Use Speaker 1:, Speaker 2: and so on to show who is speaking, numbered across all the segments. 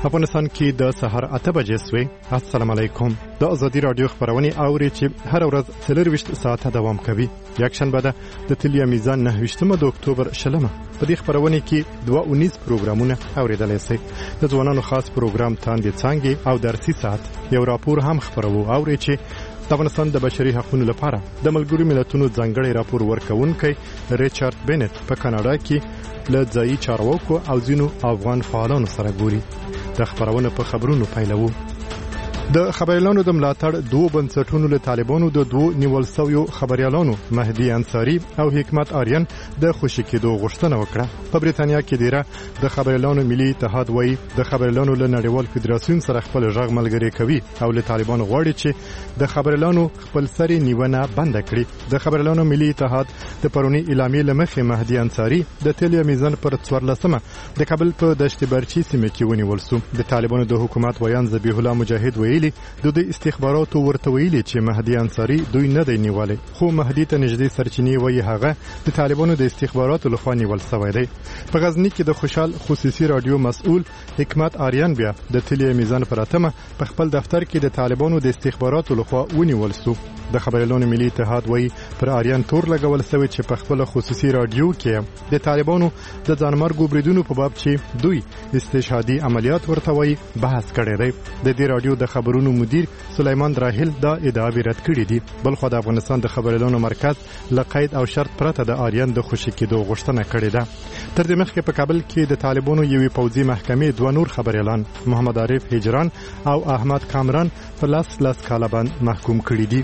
Speaker 1: افغانستان کې د سحر 8 بجې سوي. السلام علیکم. د ازادي رادیو خبرونه اوري چې هر ورځ 24 ساعته دوام کوي. یکشنبه ده د تلیا میزان 9 د اکتوبر شلمه. په دې خبرونه کې 219 پروګرامونه اوریدلای شئ. د ځوانانو خاص پروګرام تاندې څنګه او درسي ساعت یو راپور هم خبرو اوري چې د افغانستان د بشري حقوقو لپاره د ملګرو ملتونو ځانګړي راپور ورکونکي ریچارډ بنت په کاناډا کې له ځایي چارواکو او ځینو افغان فعالانو سره ګوري. د خبرونو په خبرونو پیلوو. د خبريالانو د ملاتړ دوه بنسټونو له طالبانو د دوه نیول شویو خبريالانو مهدي انصاری او حکمت آریان د خوشی کېدو غوښتنه وکړه. په بریتانیا کې دیره د خبريالانو ملي اتحاد وایي د خبريالانو له نړیوال فدراسیون سره خپل ژغ ملګری کوي او له طالبانو غواړي چې د خبريالانو خپل سری نیونه بند کړي. د خبريالانو ملي اتحاد د پرونی اعلامیې لمخې مهدي انصاری د تلیا میزان پر 14مه د کابل په دشت برچی سیمه کې ونیول شو. د طالبانو د حکومت ویان ذبیح الله مجاهد ویلي د استخباراتو ورته ویلي چې مهدي انصاری دوی نه دی نیولای، خو مهدي ته نږدې سرچینې وایي هغه د طالبانو د استخباراتو لخوا نیول شوی دی. په غزنی کې د خوشحال خصوصي رادیو مسؤل حکمت آریان بیا د تلیا میزان پر 8مه په خپل دفتر کې د طالبانو د استخباراتو لخوا ونیول شو. د خبريالانو ملي اتحاد وایي پر آریان تور لګول شوی چې په خپل خصوصي رادیو کې د طالبانو د ځانمرګو بریدونو په باب چې دوی استشهادي عملیات ورته وایي بحث کړی دی. د دې رادیو د خبرونو مدیر سلیمان راهیل دا ادعاوې رد کړې دي. بلخو د افغانستان د خبريالانو مرکز له قید او شرط پرته د آریان د خوشی کېدو غوښتنه کړې ده. تر دې مخکې په کابل کې د طالبانو یوې پوځي محکمې دوه نور خبريالان محمد عارف هجران او احمد کامران په لاس کاله باندې محکوم کړي دي.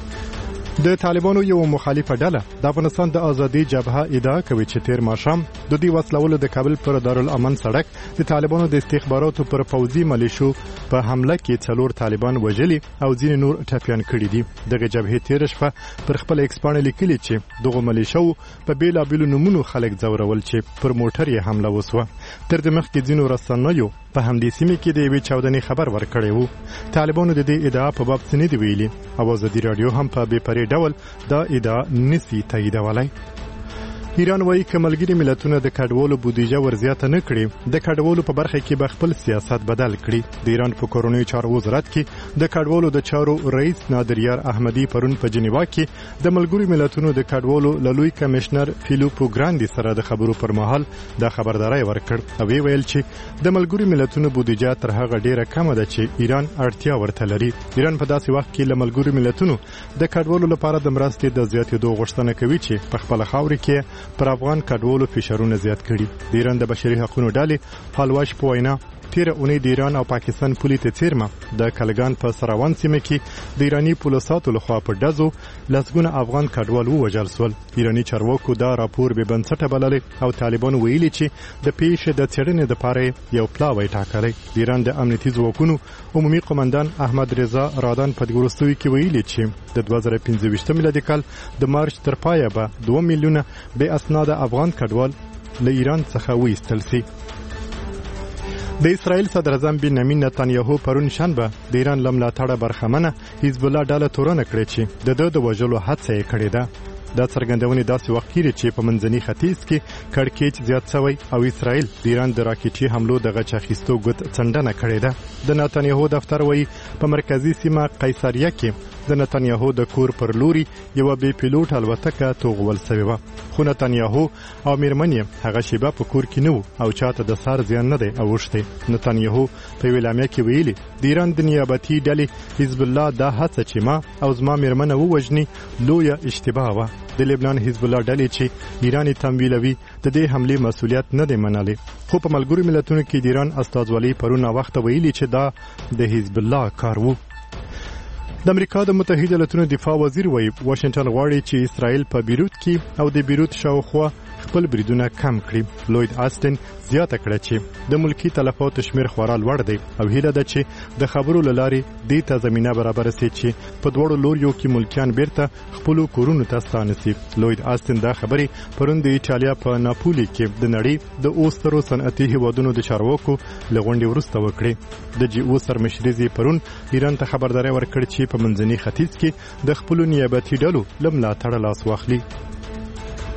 Speaker 1: د طالبانو یو مخالفه ډله د افغانستان د ازادي جبهه ادعا کوي چې تیر ماښام د دې وسلولو د کابل پر دارالامن سړک د طالبانو د استخباراتو پر پوځي ملیشو په حمله کې 4 طالبان وژلي او ځینې نور ټپيان کړي دي. دغه جبهه تیر شپه پر خپل ایکسپانه لیکلي چې دغه ملیشو په بیلابیلو نمونو خلک ځورول چې پر موټر یې حمله وسوه. تر دې مخکې ځینو رسنیو په همدې سیمه کې د یوې چاودنې خبر ورکړی وو. طالبانو د دې ادعا په باب څه نه دی ویلي او ازادي رادیو هم په بې پرې ډول دا ادعا نسی تاییدولای. ایران وایي چې ملګري ملتونه د کډوالو بودیجه ورزیاته نه کړي، د کډوالو په برخه کې به خپل سیاست بدل کړي. د ایران په کورونی چارو وزارت کې د کډوالو د چارو رئیس نادر یار احمدی پرون په جنیوا کې د ملګري ملتونو د کډوالو لوی کمشنر فیلیپو ګراندي سره د خبرو پر مهال د خبرداري ورکړ او ویل چې د ملګري ملتونو بودیجه تر هغه ډیره کم ده چې ایران اړتیا ورته لري. ایران په داسې وخت کې له ملګري ملتونو د کډوالو لپاره د مرستې د زیاتېدو غوښتنه کوي چې په خپل خاور کې پر افغان کډوالو فشارونه زیات کړي. د ایران د بشري حقوقو ډلې پالواش په وینا تیر اونۍ د ایران او پاکستان پولې ته څیرمه د کلګان په سراوان سیمه کې د ایرانی پولیساتو لخوا په ډزو لسګونه افغان کډوال ووژل شول. ایرانی چارواکو دا راپور به بنسټه بللی او طالبان ویلي چې د پیښې د څېړنې لپاره یو پلاوی ټاکلی. د ایران د امنیتي ځواکونو عمومي قومندان احمد رضا رادان په وروستیو کې ویلي چې د 2015 میلادي کال د مارچ تر پایه به 2 میلیونه بې اسناد افغان کډوال له ایران څخه وایستل شي. د اسرائیل صدر اعظم بنیامین نتانیاهو پرون شنبه د ایران له ملاتړه برخمنه حزب الله ډله تورنه کړې چې د وژلو هڅه یې کړې ده. دا څرګندونې داسې وخت کې چې په منځني ختیځ کې کړکېچ زیات شوی او اسرائیل د ایران د راکېټي حملو د غچ اخیستو ګوت څنډنه کړې ده. د نتانیاهو دفتر وایي په مرکزی سیمه قیصریه کې د نتانیاهو د کور پر لوري یو بې پیلوټ الوتکه توغول شوې وه، خو نتانیاهو او میرمن یې هغه شیبه په کور کې نه وو او چاته د سر زیان نه دی اوښتی. نتانیاهو په یوه اعلامیه کې ویلي د ایران د نیابتي ډلې حزب الله دا هڅه چې ما او زما میرمنه ووژني لویه اشتباه وه. د لبنان حزب الله ډلې چې ایران تمویلوي د دې حملې مسؤلیت نه دی منلی، خو په ملګرو ملتونو کې د ایران استازولۍ پرون وخت ویلي چې دا د حزب الله کار وو. د امریکا د متحده ایالاتو دفاع وزیر وایي واشنگټن غواړي چې اسرائیل په بیروت کې او د بیروت شاوخوا خپل بریدونه کم کړي. لوید آستن زیاته کړه چې د ملکی تلفاتو شمیر خورا لوړ دی او هیله ده چې د خبرو لاري دې ته زمينه برابر شي چې په دوړو لوریو کې ملکیان بیرته خپل کورونو ته ستانه شي. لوید آستن دا خبري پرون د ایټالیا په ناپولی کې د نړۍ د اوسترو صنعتي هیوادونو د چارواکو لغونډې ورسته وکړي. د جی او سرمشري پرون ایران ته خبرداري ورکړه چې په منځني ختیځ کې د خپل نیابتي ډلو لملاتړ لاس واخلي.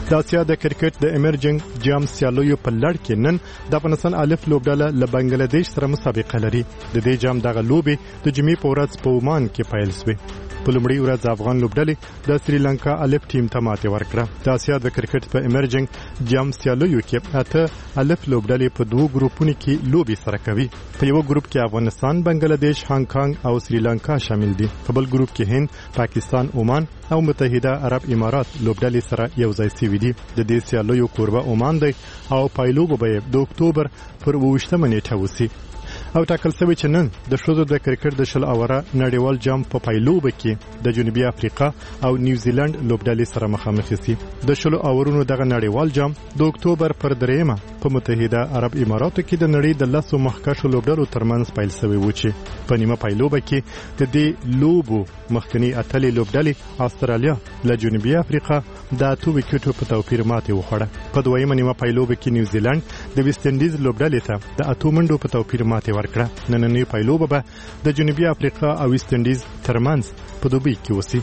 Speaker 1: د اسیا د کرکټ د ایمرجنګ جام سیالیو په لړ کې نن د افغانستان الف لوبډله له بنگلاديش سره مسابقه لري. د دې جام دغه لوبې د جمعې په ورځ په عمان کې پیل شوې. په لومړۍ ورځ افغان لوبډلې د سریلانکا الف ټیم ته ماتې ورکړه. د اسیا د کرکټ په ایمرجنګ جام سیالیو کې اته الف لوبډلې په دوه ګروپونو کې لوبي سره کوي. په یو ګروپ کې افغانستان، بنگلاديش، هانګ کانګ او سریلانکا شامل دي. په بل ګروپ کې هند، پاکستان، عمان او متحده عرب امارات لوبډلې سره یو ځای شوي دي. د دې سیالیو کوربه عمان دی او پایلوب به د اکتوبر پر 28 نیټه وسی. او ټاکل شوی چې نن د ښځو د کرکټ د شل اوره نړیوال جام په پایلوب کې د جنوبي افریقا او نیوزیلند لوبډلې سره مخامخ شي. د شل اورونو دغه نړیوال جام د اکتوبر پر 3 په متحده عرب اماراتو کې د نړۍ د 10 مخکښو لوبډلو ترمنځ پیل شوی و چې په نیمه پایلوب کې د دې لوبو مخکنی اتلې لوبډلې استرالیا له جنوبي افریقا د 2 وکټو په توپیر ماتې وخوړه. په دویمه نیمه پایلوب کې نیوزیلند د ویسټ انډیز لوبډلې ته د 8 منډو په توپیر ماتې ورکړه. نننۍ پایلوب به د جنوبي افریقا او ویسټ انډیز ترمنځ په دوبۍ کې وسی.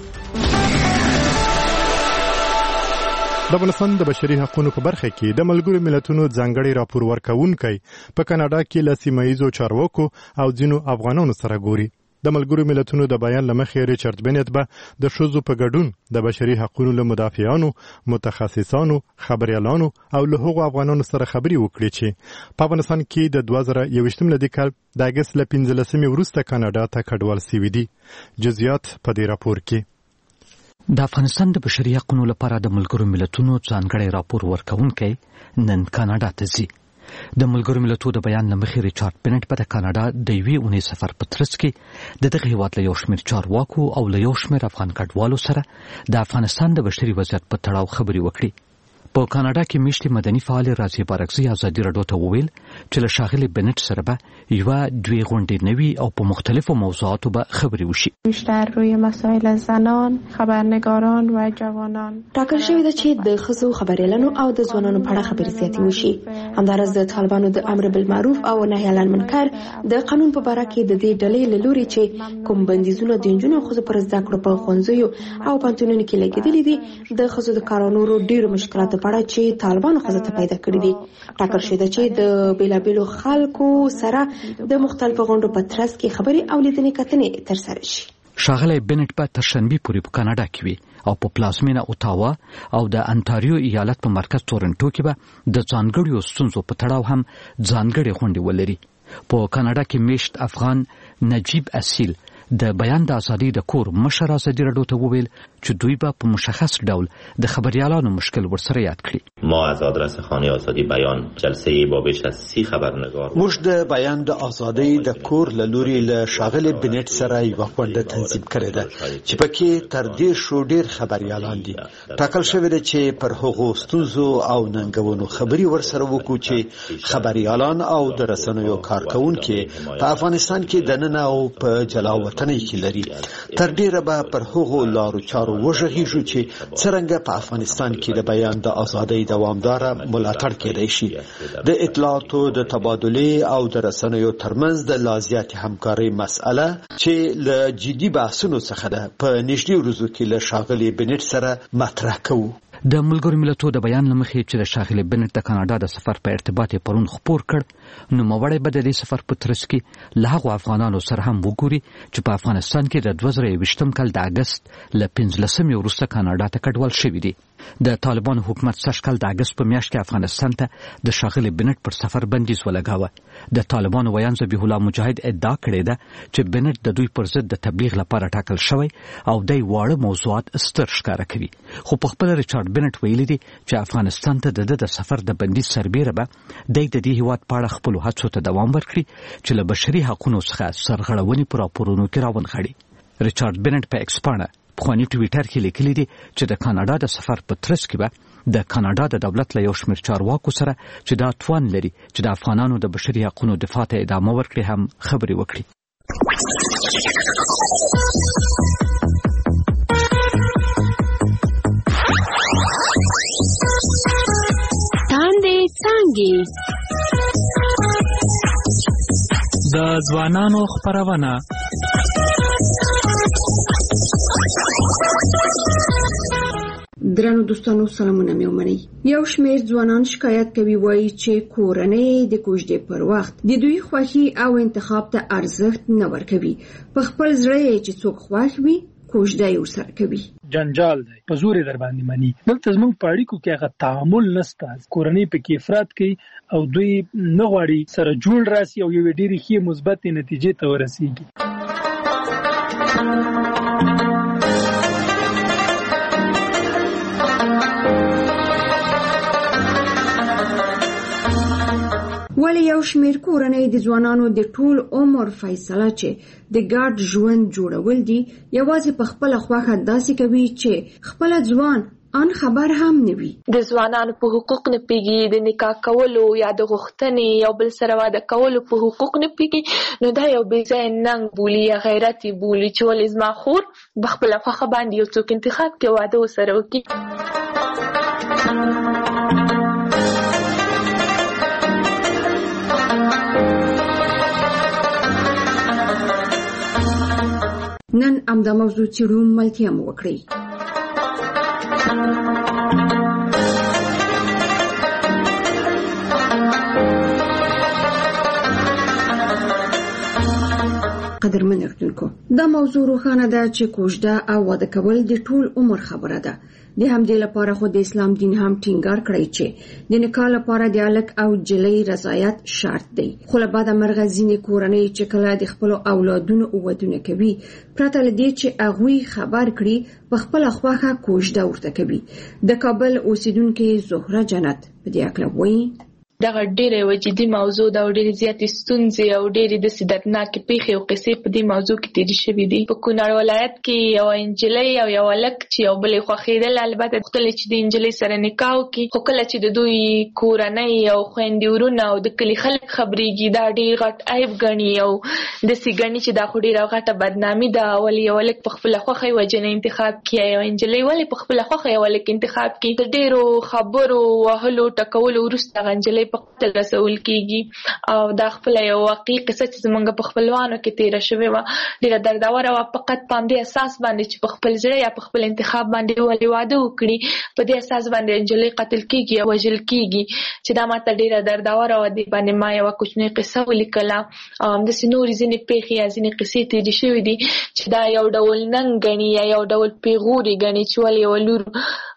Speaker 1: د افغانستان د بشري حقوقو په برخه کې د ملګرو ملتونو ځانګړي راپور ورکونکي په کاناډا کې له سیمایي چارواکو او ځینو افغانانو سره ګوري. د ملګرو ملتونو د بیان لمخې ریچارډ بنت به د ښځو په ګډون د بشري حقوقو له مدافعانو، متخصصانو، خبريالانو او له هغو افغانانو سره خبري وکړي چې په افغانستان کې د 2021 ملي کال د اگست له 15 وروسته کاناډا ته کډوال شوي دي. جزئیات په دې راپور کې.
Speaker 2: د افغانستان د بشري حقوقو لپاره د ملګرو ملتونو ځانګړي راپور ورکونکي نن کاناډا ته ځي. د ملګرو ملتونو د بیان لمخې ریچارډ بنت په کاناډا د یوې اونۍ سفر په ترڅ کې دغه هیواد له یو شمېر چارواکو او له یو شمېر افغان کډوالو سره د افغانستان د بشري وضعیت په تړاو خبرې وکړي. په کاناډا کې میشتي مدني فعال راځي بارکزي ازادي راډیو ته وویل چې له ښاغلي بنت سره به یو دوی غونډې نوي او په مختلفو موضوعاتو به خبرې وشي.
Speaker 3: بیشتر روی مسائل زنان، خبرنگاران و جوانان
Speaker 4: ټاکل شوی ده چې د ښځو خبريالانو او د ځوانانو په اړه خبرې زیاتې وشي. همدارس د طالبانو د امر بالمعروف او نهي عن المنکر د قانون په اړه کې د دې ډلې له لوري چې کوم بندیزونه د نجونو خو پر زده کړو په ښوونځیو او پانتونونو کې لګیدلي دي د ښځو د کارونو ډېر مشکلات پړه چې طالبانو خزه ته پیدا کړی دي. ټاکل شوی ده چې د بیلابیلو خلکو سره د مختلفو غونډو په ترڅ کې خبري او لیدنې کتنې ترسره شي.
Speaker 2: ښاغلی بنت په ترشنبه پورې په کاناډا کې وي او په پلازمینه اوتاوا او د انټاریو ایالت په مرکز تورنټو کې به د ځانګړیو ستونزو په تړاو هم ځانګړې غونډې ولري. په کاناډا کې میشت افغان نجیب اصیل د بیان د ازادۍ د کور مشر ازادي راډیو ته وویل چې دوی به په مشخص ډول د خبريالانو مشکل ورسره یاد کړي.
Speaker 5: ما از آدرس خانه آزادی بیان جلسه با بیش از 30 خبرنگار
Speaker 6: موږ د بیان د ازادۍ د کور له لوري له ښاغلي بنت سره یو غونډه تنظیم کړې ده چې پکې تر دې شو ډېر خبريالان دي. ټاکل شوی دی چې پر هغو ستونزو او ننګونو خبري ورسره وکړو چې خبريالان او د رسنیو کارکونکو په افغانستان کې دننه او په جلاوطنۍ کې لري. تر ډیره به پر هغو لارو چارو وژغیږو چې څرنګه په افغانستان کې د بیان د ازادۍ دوامداره ملاتړ کېدای شي. د اطلاعاتو د تبادله او د رسنیو ترمنځ د لازمه همکارۍ مسأله چې له جدي بحثونو څخه ده په نږدې ورځو کې له ښاغلي بنت سره مطرح کوو.
Speaker 2: د ملګرو ملتونو د بیان لمخې چې د ښاغلي بنت د کاناډا د سفر په ارتباط پرون خبر کړ، نو موړی به د دې سفر په ترڅ کې له هغو افغانانو سره هم وګوري چې په افغانستان کې د 2021 کال د اگست له 15 وروسته کاناډا ته کډوال شوي دي. د طالبانو حکومت سږ کال د اگست په میاشت کې افغانستان ته د ښاغلي بنت پر سفر بندیز ولګاوه. د طالبانو ویان ذبیح الله مجاهد ادعا کړې ده چې بنت د دوی پر ضد د تبلیغ لپاره ټاکل شوی او د واړه موضوعات ستر ښکاره کوي. خو په خپل ریچارډ بنت ویلي دي چې افغانستان ته د سفر د بندیز سربیره به د دې هیواد په اړه خپل هڅو ته دوام ورکړي چې له بشري حقوقو څخه سرغړونې پر راپورونو کې راونغاړي. ریچارډ بنت په ایکسپانا پخوانی ټویټر کې لیکلي دي چې د کاناډا د سفر په ترڅ کې به د کاناډا د دولت له یو شمېر چارواکو سره چې دا توان لري چې د افغانانو د بشري حقوقو دفاع ته ادامه ورکړي هم خبرې وکړي.
Speaker 7: تاندې څانګې
Speaker 8: د ځوانانو خپرونه
Speaker 9: درنو دوستانو سلامونه مې ومنئ. یو شمېر ځوانان شکایت کوي وایي چې کورنۍ د کوژدې پر وخت د دوی خوښي او انتخاب ته ارزښت نه ورکوي. په خپل زړه یې چې څوک خوښ وي کوژده یې ورسره کوي.
Speaker 10: جنجال دی په زور در باندې مني. دلته زموږ په اړیکو کې هغه تعامل نشته. کورنۍ په کې افراط کوي او دوی نه غواړي سره جوړ راسي او یو ډېرې ښې مثبت نتیجې ته ورسیږي.
Speaker 9: ولی یو شمېر کورنۍ د ځوانانو د ټول عمر فیصله چې د ګډ ژوند جوړول دي یوازې په خپل خوښه داسې کوي چې خپل ځوان ان خبر هم نه وي.
Speaker 11: د ځوانانو په حقوق نه پیږي، د نکاح کولو یا د غوښتنې یو بل سره واده کولو په حقوق نه پیږي، نو دا یو بې ځایه ننګ بولي یا غیرت یې بولي چې ولې زما خور په خپله خوښه باندې یو څوک انتخاب کې واده ورسره وکړي.
Speaker 9: نن امدا موضوع چیرو ملتیا مو وکړي. قدرمن اردوونکو، دا موضوع روښانه ده چې کوژده او واده کول د ټول عمر خبره ده. د همدې لپاره خو د اسلام دین هم ټینګار کړی چې د نکاح لپاره د هلک او نجلۍ رضایت شرط دی. خو له بده مرغه ځینې کورنۍ چې کله د خپلو اولادونو ودونه کوي پرته له دې چې هغوی خبر کړي په خپله خوښه کوژده ورته کوي. د کابل اوسیدونکې زهره جنت په دې هکله وایي
Speaker 11: دغه ډېره یوه جدي موضوع ده او ډېرې زیاتې ستونزې او ډېرې داسې دردناکې پېښې او قصې په دې موضوع کې تېرې شوي دي. په کونړ ولایت کې یوه نجلۍ او یو هلک چې یو بل یې خوښېدل، البته غوښتل چې د نجلۍ سره نکاح وکړي، خو کله چې د دوی کورنۍ او خویندې ورونه او د کلي خلک خبرېږي دا ډېر غټ عیب ګڼي او داسې ګڼي چې دا خو ډېره غټه بدنامي ده. ولې یو هلک په خپله خوښه یوه جنۍ انتخاب کړي، یوه نجلۍ ولې په خپله خوښه یو هلک انتخاب کړي. د ډېرو خبرو وهلو ټکولو وروسته هغه نجلۍ په قتل رسول کیږي او دا خپل یو واقعي قصه چې زمونږ په خپلوانو کې تیره شوې وه ډېره دردوره وه. فقط په همدې اساس باندې چې په خپل زړه یا په خپل انتخاب باندې ولې واده وکړي په دې اساس باندې نجلۍ قتل کیږي او وژل کیږي چې دا ماته ډېره دردوره وه. دې باندې ما یوه کوچنۍ قصه ولیکله او همداسې نورې ځینې پېښې یا ځینې قصې تېرې شوې دي چې دا یو ډول ننګ ګڼي یا یو ډول پیغور یې ګڼي چې ولې یوه لور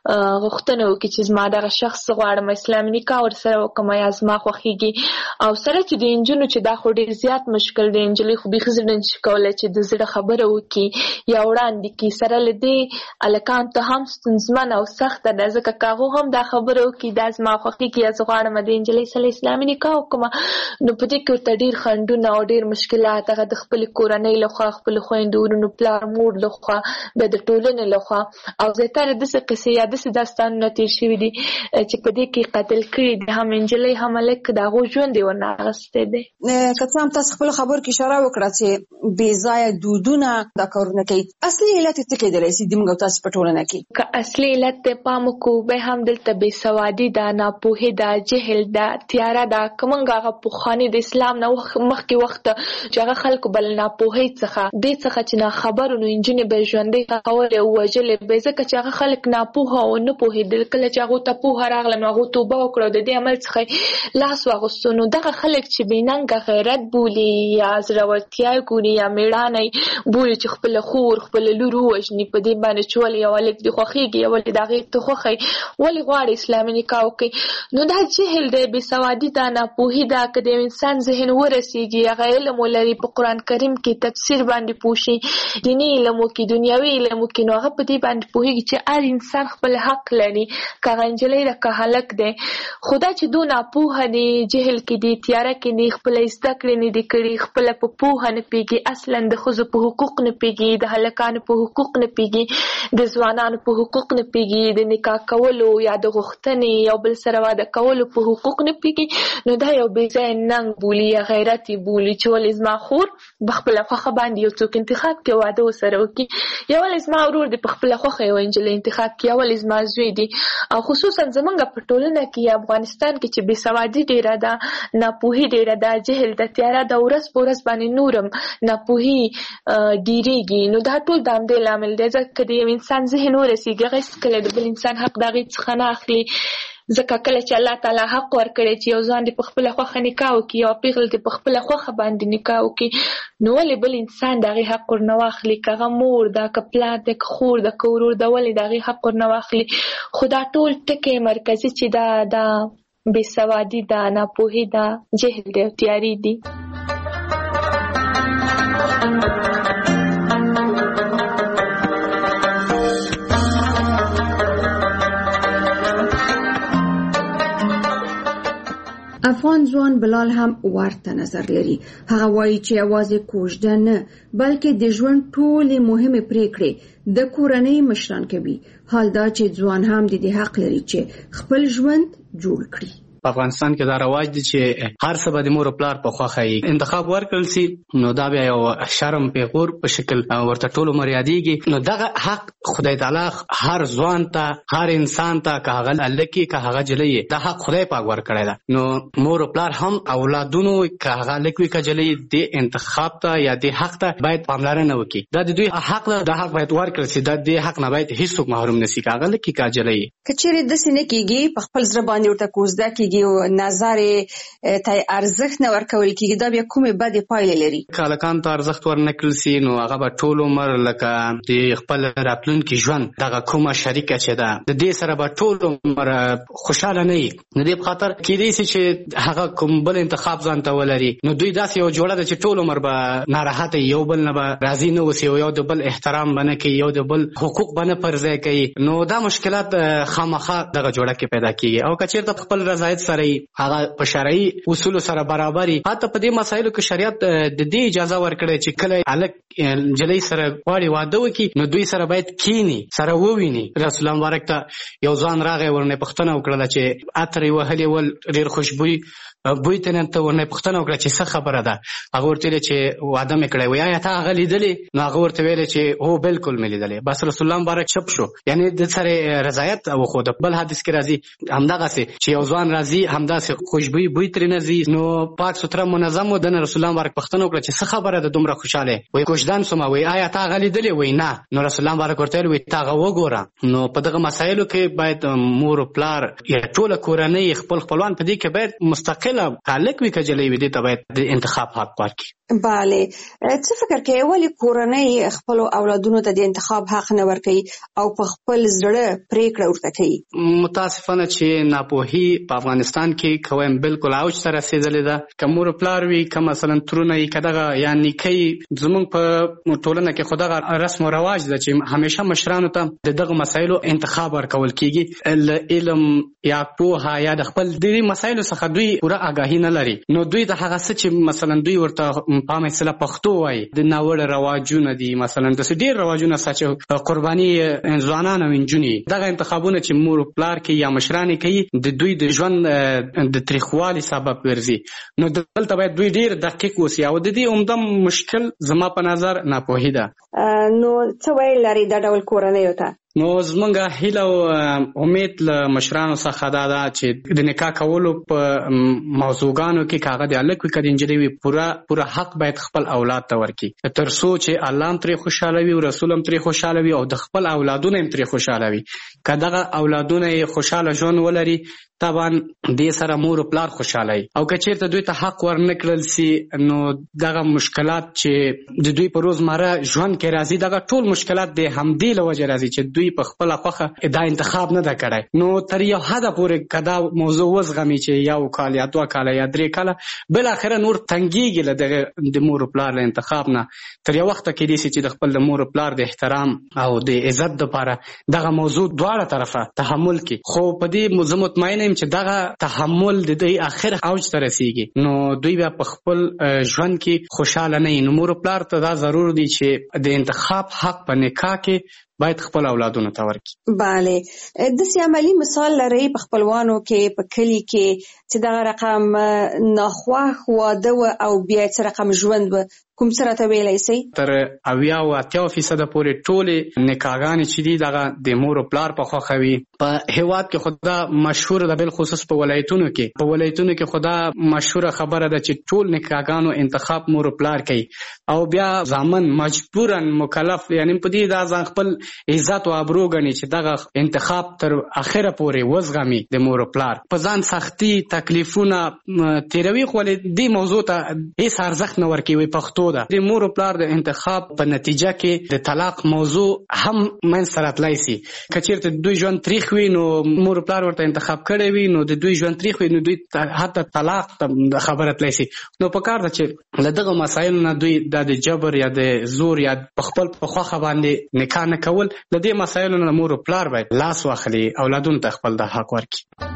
Speaker 11: غوښتنه وکړي چې زما دغه شخص غواړم اسلامي نکاح ورسره وکړم یا زما خوښېږي. او سره چې د نجونو چې دا خو ډېر زیات مشکل دی، نجلۍ خو بیخي زړه نشي کولی چې د زړه خبره وکړي یا وړاندې کړي. سره له دې هلکانو ته هم ستونزمنه او سخته ده ځکه که هغو هم دا خبره وکړي دا زما خوښېږي یا زه غواړم د نجلۍ سره اسلامي نکاح وکړم، نو په دې کې ورته ډېر خنډونه او ډېر مشکلات هغه د خپلې کورنۍ لخوا، خپلو خویندو ورونو، پلار مور لخوا، بیا د ټولنې لخوا او زیاتره داسې قصې یا داسې داستانونه تېر شوي دي چې په دې کې قتل کړي دي هم نجلۍ هم هلک، د هغو ژوند یې ورنه اخیستی دی.
Speaker 12: که څه هم تاسو خپلو خبرو کې اشاره وکړه چې بې ځایه دودونه دا کارونه کوي، اصلي علت یې څه کېدلی شي د موږ او تاسو په ټولنه کې؟
Speaker 11: که اصلي علت ته پام وکړو بیا هم دلته بېسوادي ده، ناپوهي ده، جهل ده، تیاره ده. که موږ هغه پخواني د اسلام نه مخکې وخت چې هغه خلکو به له ناپوهۍ څخه دې څخه چې ناخبرو نو نجونې به یې ژوندۍ ښخولې او وژلې به یې ځکه چې هغه خلک ناپوهه او نه پوهېدل. کله چې هغو ته پوهه راغله نو هغو توبه وکړه او د دې عمل څخه لاس واغوستو. نو دغه خلک چې بې ننګه غیرت بولي یا زړورتیا یې ګوري یا مېړانه یې بولي چې خپله خور خپله لور ووژني په دې باندې چې ولې یو هلک دې خوښېږي یا ولې د هغې ته خوښه یې ولې غواړي اسلامي نکاح وکړي، نو دا جهل دی، بېسوادي ده، ناپوهي ده. که د یو انسان ذهن ورسېږي هغه علم ولري په قرآن کریم کې تفسیر باندې پوه شي، دیني علم وکړي، دنیوي علم وکړي، نو هغه په دې باندې پوهېږي چې هر انسان خپل حق لري که هغه نجلۍ ده که هلک دی. خو دا چې دو ناپوهه دي، جهل کې دي، تیاره کې دي، خپله زده کړې نه دي کړي، خپله په پوهه نه پوهېږي، اصلا د ښځو په حقوق نه پوهېږي، د هلکانو په حقوق نه پوهېږي، د ځوانانو په حقوق نه پوهېږي، د نکاح کولو یا د غوښتنې یو بل سره واده کولو په حقوق نه پوهېږي، نو دا یو بې ځایه ننګ بولي یا غیرت یې بولي چې ولې زما خور په خپله خوښه باندې یو څوک انتخاب کړي واده ورسره وکړي، یا ولې زما ورور دې په خپله خوښه یوه نجلۍ انتخاب کړي، یا ولې ټولنیز موضوع دي او خصوصا زمونږ په ټولنه کې افغانستان کې چې بېسوادي ډیره ده، ناپوهي ډیره ده، جهل د تیاره د ورځ په ورځ باندې نورم ناپوهي ډیریږي. نو دا ټول د همدې لامل دی، ځکه د یو انسان ذهن ورسېږي هغه هېڅکله د بل انسان حق د هغې څخه نه اخلي. ځکه کله چې الله تعالی حق ورکړی چې یو ځوان دې په خپله خوښه نکاح وکړي، یوه پیغله دې په خپله خوښه باندې نکاح وکړي، نو ولې بل انسان د هغې حق ورنه واخلي؟ که هغه مور ده، که پلار ده، که خور ده، که ورور ده، ولې د هغې حق ورنه واخلي؟ خو دا ټول ټکي مرکزي چې دا بېسوادي ده، ناپوهي ده، جهل دی او تیاري دي.
Speaker 9: افغان ځوان بلال هم ورته نظر لري. هغه وایي چې یوازې کوژده نه بلکې د ژوند ټولې مهمې پریکړې د کورنۍ مشران کوي. حال دا چې ځوان هم د دې حق لري چې خپل ژوند جوړ کړي.
Speaker 13: په افغانستان کې دا رواج دی چې هر څه به د مور او پلار په خوښه یې انتخاب ورکړل سي، نو دا بیا یو شرم پیغور په شکل ورته ټول عمر یادېږي. نو دغه حق خدای تعالی هر ځوان ته، هر انسان ته، که هغه هلک که هغه نجلۍ، دا حق خدای پاک ورکړی ده. نو مور او پلار هم اولادونو که هغه هلک وي که نجلۍ دې انتخاب ته یا دې حق ته باید پاملرنه وکړي. دا د دوی حق ده، دا حق باید ورکړل سي. دا دې حق نه باید هیڅوک محروم نه سي، که هغه هلک که نجلۍ.
Speaker 12: که چیرې داسې نه کېږي په خپل زړه باندې ورته کوزده کېږي او نظر ته ارزښت نه ورکول کېږي، دا بیا کومې بدې پایلې لري؟ که
Speaker 13: هلکانو ته ارزښت ورنه کړل سي نو هغه به ټول عمر لکه د خپل راتلونکي ژوند دغه کومه شریکه چې ده د دې سره به ټول عمر خوشحاله نه وي. د دې په خاطر کېدی سي چې هغه کوم بل انتخاب ځان ته ولري، نو دوی داسې یو جوړه ده چې ټول عمر به ناراحته، یو بل نه به راضي نه اوسي، یو د بل احترام به نه کوي، یو د بل حقوق به نه پر ځای کوي. نو دا مشکلات خامخا دغه جوړه کې پیدا کېږي. او که چېرته خپل رضایت سره هغه په شرعي اصولو سره برابري، حتی په دې مسایلو کې شریعت د دې اجازه ورکړې چې کله هلک نجلۍ سره غواړي واده وکړي نو دوی سره باید کینی، سره وویني. رسول الله مبارک ته یو ځوان راغی، ورنه پوښتنه وکړله چې عطر یې وهلي ول، ډېر خوشبوي بوی ته ته ورنه پوښتنه وکړه چې څه خبره ده؟ هغه ورته ویلې چې واده مې کړی. وایي آیا ته هغه لیدلې؟ نو هغه ورته ویلې چې هو بالکل مې لیدلې. بس رسول الله مبارک چپ شو، یعنې د سره رضایت وښوده. بل حدیث کې راځي همدغسې چې یو ځوان راځي همداسې خوشبوي بوی ترې نه ځي، نو پاک سوتره منظم و. دنه رسول الله مبارک پوښتنه وکړه چې څه خبره ده دومره خوشحاله؟ وایي کوژدن سومه. وایي آیا ته هغه لیدلې؟ وایي نه. نو رسول الله مبارک ورته ویل ته هغه وګوره. نو په دغه مسایلو کې باید مور او پلار یا ټوله کورنۍ خپل خپلوان په دې کې باید مستقله هلک وي که نجلۍ وي، دې ته باید د انتخاب حق ورکړي.
Speaker 12: بله، څه فکر کوي ولې کورنۍ خپلو اولادونو ته د انتخاب حق نه ورکوي او په خپل زړه پریکړه ورته کوي؟
Speaker 13: متاسفانه چې ناپوهي په افغانستان کې کوم بالکل اوج ته رسېدلې ده. که مور پلار وي، که مثلا ترونه وي، که دغه یا نیکۍ، زموږ په ټولنه کې خو دغه رسم و رواج ده چې همیشه مشرانو ته د دغه مسایلو انتخاب ورکول کېږي. علم یا پوهه یا د خپل دې مسایلو څخه دوی پوره آګاهي نه لري. نو دوی د هغه څه چې مثلا دوی ورته په عامه اصطلاح پښتو وایي د ناوړه رواجونه دي، مثلا داسې ډېر رواجونه سته چې قرباني ځوانان او نجونې. دغه انتخابونه چې مور پلار کوي یا مشران کوي د دوی د ژوند د تریخوالي سبب ګرځي. نو دلته باید دوی ډېر دقیق اوسي او د دې عمده مشکل زما په نظر ناپوهي ده.
Speaker 12: نو څه ویل لري دا ډول کورنیو ته؟
Speaker 13: نو زمونږ هیله او امید له مشرانو څخه دا ده چې د نکاح کولو په موضوعګانو کې که هغه د هلک وي که د نجلۍ وي پوره حق باید خپل اولاد ته ورکړي، تر څو چې الله هم ترې خوشحاله وي او رسول هم ترې خوشحاله وي او د خپل اولادونه هم ترې خوشحاله وي. که دغه اولادونه یې خوشحاله ژوند ولري طبعا دې سره مور او پلار خوشحاله وي. او که چېرته دوی ته حق ورنه کړل سي نو دغه مشکلات چې د دوی په روزمره ژوند کې راځي، دغه ټول مشکلات د همدې له وجې راځي چې دوی په خپله خوښه دا انتخاب نه ده کړی. نو تر یو حده پورې که دا موضوع وزغمي چې 1 کال یا 2 کاله یا 3 کاله، بالاخره نور تنګېږي له دغه د مور او پلار له انتخاب نه. تر یو وخته کېدای سي چې د خپل د مور او پلار د احترام او د عزت دپاره دغه موضوع دواړه طرفه تحمل کړي. خو په دې زه مطمئنه یم چې دغه تحمل د دوی آخر اوج ته رسیږي، نو دوی بیا په خپل ژوند کې خوشحاله نه وي. نو مور او پلار ته دا ضرور دی چې د انتخاب حق په نکاح کې باید خپل اولادونو ته ورکړي.
Speaker 12: bale د سي عملی مثال لري په خپلوانو کې په کلی کې چې دغه رقم ناخواه واده او بیا چې رقم ژوند کوم سره ته ویلای سي؟
Speaker 13: تر 80% پورې ټولې نکاحګانې چې دي دغه د مور او پلار په خوښه وي. په هیواد کې خدا مشهور ده، بل خصوص په ولایتونو کې خدا مشهوره خبره ده چې ټول نکاحګانو انتخاب مور او پلار کوي او بیا ځامن مجبورا مکلف، یعنی په دې دا ځان خپل عزت او ابرو غني چې دغه انتخاب تر اخره پورې وزغمي د مور او پلار په ځان سختي تکلیفونه تیروي. خو دې موضوع ته هیڅ ارزښت نه ورکوي. پښتو د مور او پلار د انتخاب په نتیجه کې د طلاق موضوع هم من سره تلای شي. کچیرته دوی ژوند تاریخ وي نو مور او پلار ورته انتخاب کړی وي نو د دوی ژوند تاریخ وي نو دوی حتی طلاق خبره تلای شي. نو په کار ده چې له دغه مسایلو نه دوی د جبر یا د زور یا په خپل په خوښه باندې نکاح نه کول، له دې مسایلو نه مور او پلار باید لاس واخلي، اولادونو ته خپل د حق ورکړي.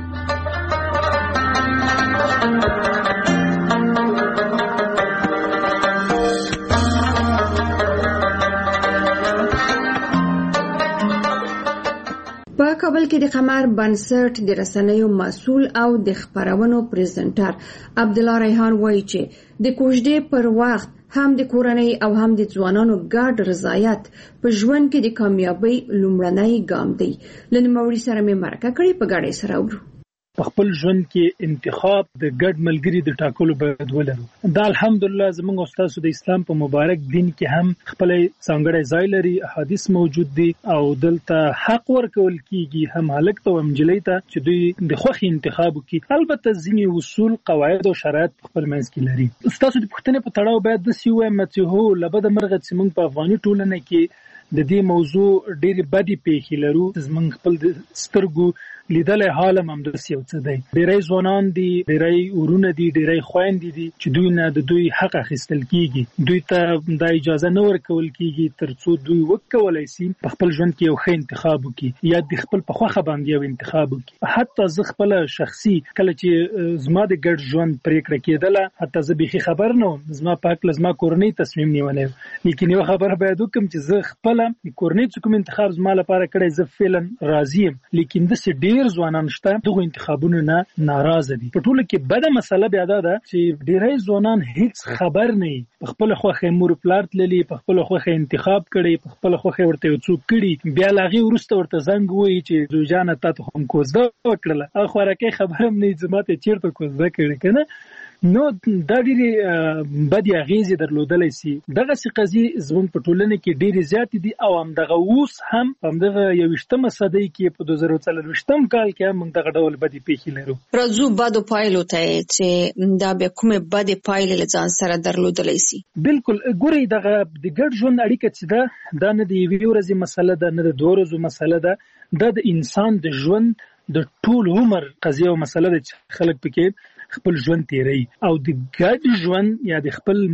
Speaker 9: په کابل کې د خمر بنسټ د رسنیو مسؤل او د خبرونو پریزنټر عبدالله ریحان وایي چې د کوژدې پر وخت هم د کورنۍ او هم د ځوانانو ګډ رضایت په ژوند کې د کامیابی لومړنی ګام دی. له نوموړي سره مې مرکه کړې، په ګډه سره اورو.
Speaker 10: په خپل ژوند کې انتخاب د ګډ ملګری د ټاکلو باید ولرو. دا الحمدلله زموږ استاد د اسلام په مبارک دین کې هم خپل څنګه ځای لري، احادیث موجود دي او دلته حق ورکول کیږي هم هلک ته او مجلې ته چې دوی د خوښ انتخاب وکړي. البته ځینې اصول، قواعد او شرایط په خپل منځ کې لري. استاد د پوښتنې په تړاو باید د سی وایم چې هو لبد مرغه چې موږ په افغاني ټولنه کې د دې موضوع ډېری بدی پیښې لرو. زموږ خپل سترګو لیدل حالم هم د یو څه دی. ډېری ځوانان دي، ډېری ورونه دي، ډېری خويندې دي چې دوی نه د دوی حق اخیستل کیږي. دوی ته د اجازه نه ورکول کیږي ترڅو دوی وکولای شي په خپل ژوند کې یو ښه انتخاب وکړي یا د خپل په خوښه باندې یو انتخاب وکړي. حتی زه خپل شخصي کله چې زما د ګډ ژوند پریکړه کېدله، حتی زه بيخي خبر نه وم، زما په حق لزما کورنۍ تصمیم نیولای، لیکن یو خبر باید وکم چې زه خپل کورنۍ کوم انتخاب زما لپاره کړی، زه فعلا راضی یم. لیکن د ډېر ځوانان شته دغه انتخابونو نه ناراضه دي. په ټوله کې بده مسله بیا دا ده چې ډېری ځوانان هیڅ خبر نه په خپل خوښه مور پلار تللی، په خپل خوښه انتخاب کړي، په خپل خوښه ورته څوک کړي، بیا لاغي ورسته ورته زنګ وایي چې زوجانه تاسو هم کوزده وکړه، اخو راکې خبرم نه زماته چیرته کوزده کړي کنه. نو دا ډېری بدې اغیزې درلودلی سي. دغه سي قضیې زموږ په ټولنه کې ډېرې زیاتې دي او همدغه اوس هم همدغه 21مه صدۍ کې په 2024 کال کې هم موږ دغه ډول بدې پیښې لرو.
Speaker 12: راځو بدو پایلو ته چې دا بیا کومې بدې پایلې له ځان سره درلودلی سي.
Speaker 10: بالکل ګورئ، دغه د ګډ ژوند اړیکه چې دا نه د یوې ورځې مسله ده، نه د 2 ورځو مسله ده، دا د انسان د ژوند د ټول عمر قضیه او مسله ده چې خلک پکې خپل ژوند تیری او د ګډ ژوند یا د خپل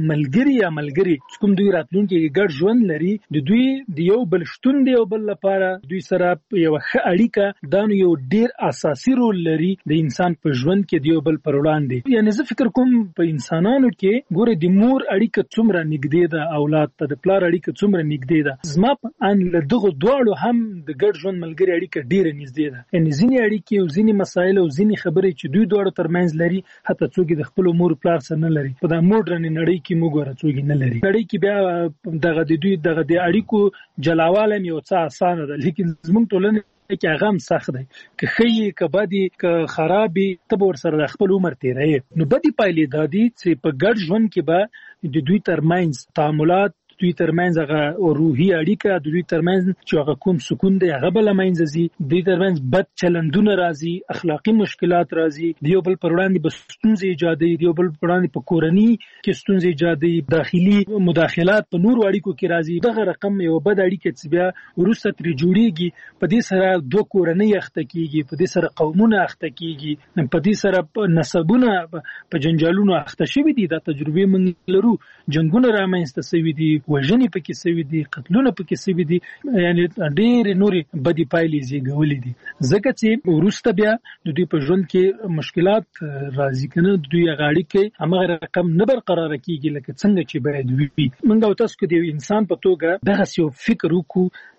Speaker 10: ملګری کوم دوی راتلونکي ګډ ژوند لري، د دوی د یو بل شتون دی یو بل لپاره دوی سره یو ښه اړیکه دا یو ډیر اساسي رول لري د انسان په ژوند کې د یو بل پر وړاندې. یعنی زه فکر کوم په انسانانو کې ګوره د مور اړیکه څومره نږدې ده، اولاد ته د پلار اړیکه څومره نږدې ده، زما په ان له دغه دواړو هم د ګډ ژوند ملګری اړیکه ډیره نږدې ده. یعنی ځینې اړیکې او ځینې مسایل او ځینې خبرې چې دوی دواړو ترمنځ لري حتی څوک د خپل مور پلار سره نه لري. په دا موډرن نړۍ کې موږ ورڅوګي نه لري. نړۍ کې بیا دغه د دوی دغه د اړیکو جلاواله یو څه اسانه ده، لیکن زموږ ټولنه کې هغه هم سخت دی. که ښه که بدي که خرابي ته به ورسره خپل عمر تیروي. نو بدي پایلې دا دي چې په ګډ ژوند کې به د دوی ترمنځ تعاملات، دوی ترمنځ هغه روحي اړیکه، دوی ترمنځ چې هغه کوم سکون دی هغه بل منځ زی، دوی ترمنځ بد چلندونه راځي، اخلاقی مشکلات راځي، دیو بل پر وړاندې به ستونزې ایجادوي، دیو بل پر وړاندې په کورنۍ کې ستونزې ایجادوي، داخلي مداخلات په نورو اړیکو کې راځي. دغه رقم یو بد اړیکه چې بیا وروسته ترې جوړیږي، په دې سره دوه کورنۍ اخته کیږي، په دې سره قومونه اخته کیږي، په دې سره نسبونه په جنجالونو اخته شوي دي. دا تجربه موږ لرو، جنگونه رامنځته شوي دي، وژنې پکې شوي دي، قتلونه پکې شوي دي، یعنی ډېرې نورې بدې پایلې زیږولې دي. ځکه چې وروسته بیا د دوی په ژوند کې مشکلات راځي کنه، د دوی هغه اړیکې هماغه رقم نه برقراره کیږي لکه څنګه چې باید وي. موږ او تاسو د انسان په توګه دغه یو فکر وکړو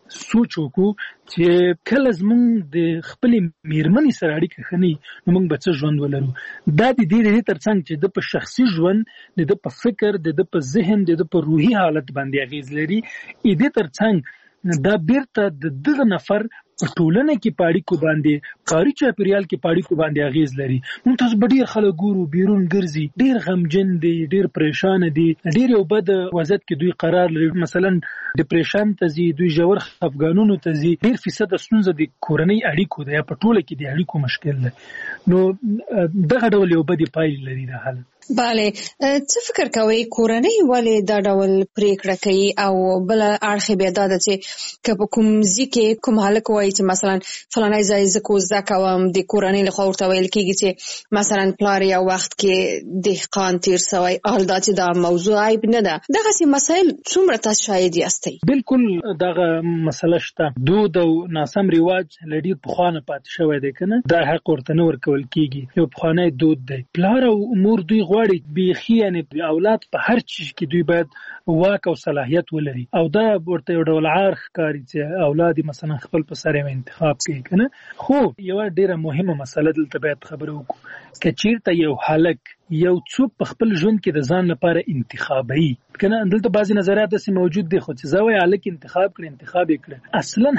Speaker 10: سوچ وکړو چې کله زمونږ د خپلې میرمنې سره اړیکه ښه نه وي نو موږ به څه ژوند ولرو. دا د دې ترڅنګ چې د په شخصي ژوند د ده په فکر د ده په ذهن د ده په روحي حالت باندې اغیز لري. دې ترڅنګ دا بیرته د دغه نفر په ټولنه کې په اړیکو باندې کاري چاپیریال کې په اړیکو باندې اغیز لري. موږ تاسو به ډېر خلک ګورو بیرون ګرځي ډېر غمجن دي ډېر پریشان دي ډېر یو بد وضعیت کې دوی قرار لري مثلا ډیپریشن ته ځي دوی ژور خفګانونو ته ځي. ډېر فیصد ستونزه د کورنۍ اړیکو ده یا په ټوله کې د اړیکو مشکل ده. نو دغه ډول یو بدې پایلې لري دا حالت.
Speaker 12: بله څه فکر کوئ کورنۍ ولې دا ډول پریکړه کوي او بل اړخ بیا دا ده چې که په کوم ځای کې کوم هلک وایي چې مثلا فلانی ځای زه کوزده کوم د کورنۍ لخوا ورته ویل کېږي چې مثلا پلار یو وخت کې دهقان تیر سوی حال دا چې دا موضوع عیب نه ده. دغسې مسایل څومره تاسو شاهد یاستئ؟
Speaker 10: بالکل دغه مسله شته. دود او ناسم رواج له ډېر پخوانه پاتې شوی دی که نه دا حق ورته نه ورکول کېږي. یو پخوانی دود دی. پلار او مور دوی غواړي بیخي یعنې اولاد په هر چیز کې دوی باید واک او صلاحیت ولري او دا ورته یو ډول عار ښکاري چې اولاد مثلا خپل په سر یې انتخاب کوي که نه. خو یوه ډېره مهمه مسله دلته باید خبره وکړو که چېرته یو هلک یو څوک په خپل ژوند کې د ځان لپاره انتخابوي که نه دلته بعضې نظریات داسې موجود دي خو چې زه وایي هلک انتخاب یې کړه اصلا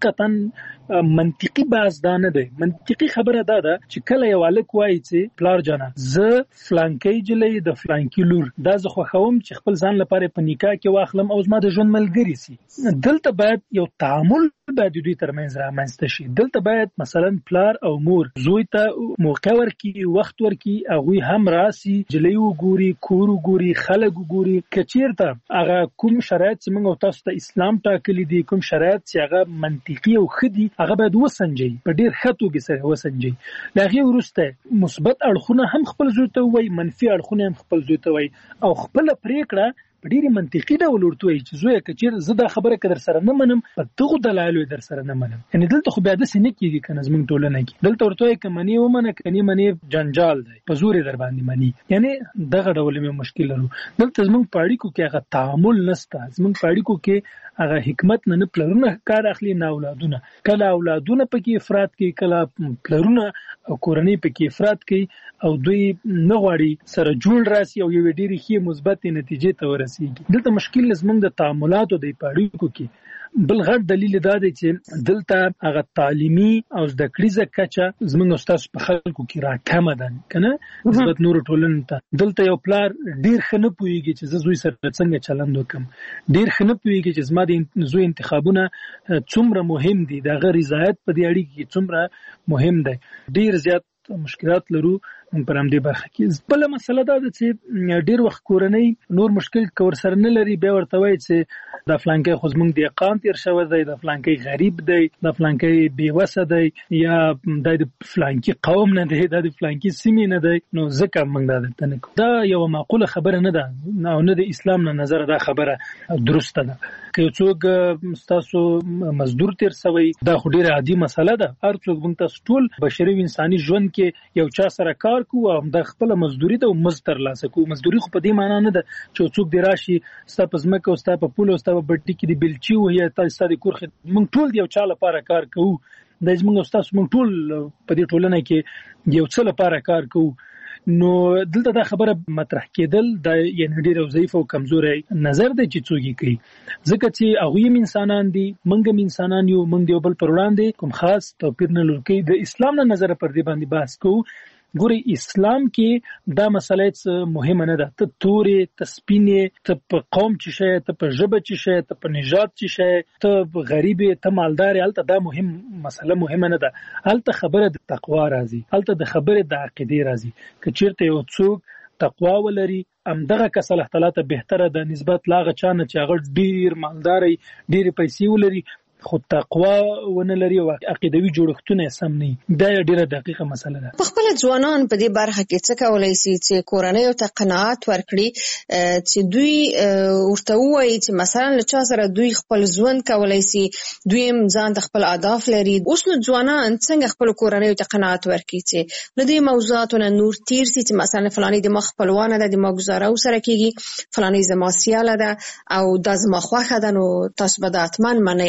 Speaker 10: حقیقتا منطقي بحث دا نه دی. منطقي خبره دا ده چې کله یو هلک وایي چې پلار جانه زه فلانکۍ جلۍ د فلانکي لور دا زه خوښوم چې خپل ځان لپاره په نکاح کې واخلم او زما د ژوند ملګري سي. دلته باید یو تعامل باید دوی ترمنځ رامنځته شي. دلته باید مثلا پلار او مور زوی ته موقع ورکړي وخت ورکړي هغوی هم راسي جلۍ وګوري کور وګوري خلک وګوري که چېرته هغه کوم شرایط چې موږ او تاسو ته اسلام ټاکلي دي کوم شرایط چې هغه منطقي او ښه دي هغه باید وسنجوي په ډېر ښه توګه سره وسنجوي. له هغې وروسته مثبت اړخونه هم خپل زوی ته ووایي منفي اړخونه هم خپل زوی ته وایي او خپله پرېکړه په ډېرې منطقي ډول ورته وایي چې زویه که چېرې زه دا خبره که در سره نه منم په دغو دلایلو در سره نه منم. یعنې دلته خو بیا داسې نه کېږي که نه زموږ ټولنه کې دلته ورته وایي که منې ومنه که نه منې جنجال دی په زور یې در باندې مني. یعنې دغه ډول مې مشکل لرو. دلته زموږ په اړیکو کې هغه تعامل نشته. زموږ په اړیکو کې هغه حکمت نه پلرونه کار اخلي نه اولادونه. کله اولادونه پکې افراط کوي کله پلرونه او کورنۍ پکې افراط کوي او دوی نه غواړي سره جوړ راسي او یوې ډېرې ښې مثبتې نتیجې ته ورسېږي. دلته مشکل زموږ د تعاملاتو دی په اړیکو کې. بل غټ دلیل دا دی چې دلته هغه تعلیمي او زده کړیزه کچه زموږ استاد په خلکو کې راکمه ده که نه نسبت نورو ټولنو ته. دلته یو پلار ډېر ښه نه پوهېږي چې زه زوی سره څنګه چلند وکړم. ډېر ښه نه پوهېږي چې زما د زوی انتخابونه څومره مهم دي د هغه رضایت په دې اړیکه کې څومره مهم دی. ډېر زیات مشکلات لرو پر همدې برخه کې. بله مسله دا ده چې ډېر وخت کورنۍ نور مشکل که ورسره نه لري بیا ورته وایي چې دا فلانکی خو زموږ دهقان تېر شوی دی دا فلانکی غریب دی دا فلانکی بېوسه دی یا دا د فلانکي قوم نه دی دا د فلانکي سیمې نه دی نو ځکه موږ دا درته نه کوو. دا یوه معقوله خبره نه ده او نه د اسلام نه نظره دا خبره درسته ده. که یو څوک ستاسو مزدور تېر شوی دا خو ډېره عادي مسله ده. هر څوک موږ تاسو ټول بشري او انساني ژوند کې یو چا سره کار کوو او د خپله مزدوري ده او مزد ترلاسه کوو. مزدوري خو په دې معنا نه ده چې څوک دې راشي ستا په ځمکه او ستا په پول او ستا په بټي کې د بلچي وهي ستا د کور موږ ټول د یو چا لپاره کار کوو. دا زموږ او ستاسو موږ ټول په دې ټولنه کې یو څه لپاره کار کوو. نو دلته دا خبره مطرح کېدل دا یعنې ډېر ضعیف او کمزوری نظر دی چې څوک یې کوي ځکه چې هغوی هم انسانان دي موږ هم انسانان یو. موږ د یو بل پر وړاندې کوم خاص توپیر نه لرو. د اسلام نه نظره پر دې باندې بحث کوو. ګورئ اسلام کې دا مسله هیڅ مهمه نه ده. ته تورې ته سپینې ته په قوم چې شی ته په ژبه چې شی ته په نژاد چې شی ته غریب ته مالدار هلته دا مسله مهمه نه ده. هلته خبره د تقوا راځي. هلته د خبرې د عقیدې راځي. که چېرته یو څوک تقوا ولري همدغه کس الله تعالی ته بهتره ده نسبت له هغه چا نه چې هغه ډېر مالدار وي ډېرې پیسې ولري خو تقوا ونه لري او عقیدوي جوړښتونه یې سم نه وي. دا یوه ډېره دقیقه مسله ده.
Speaker 12: پخپله ځوانان په دې برخه کې څه کولی سي چې کورنیو ته قناعت ورکړي چې دوی ورته ووایي چې مثلا له چا سره دوی خپل ژوند کولی سي دوی هم ځان ته خپل اهداف لري. اوس نو ځوانان څنګه خپلو کورنیو ته قناعت ورکړي چې له دې موضوعاتو نه نور تیر سي چې مثلا فلاني زما خپلوانه ده زما ګزاره ورسره کېږي فلاني زما سیاله ده او دا زما خوښه ده نو تاسو به دا حتما منئ.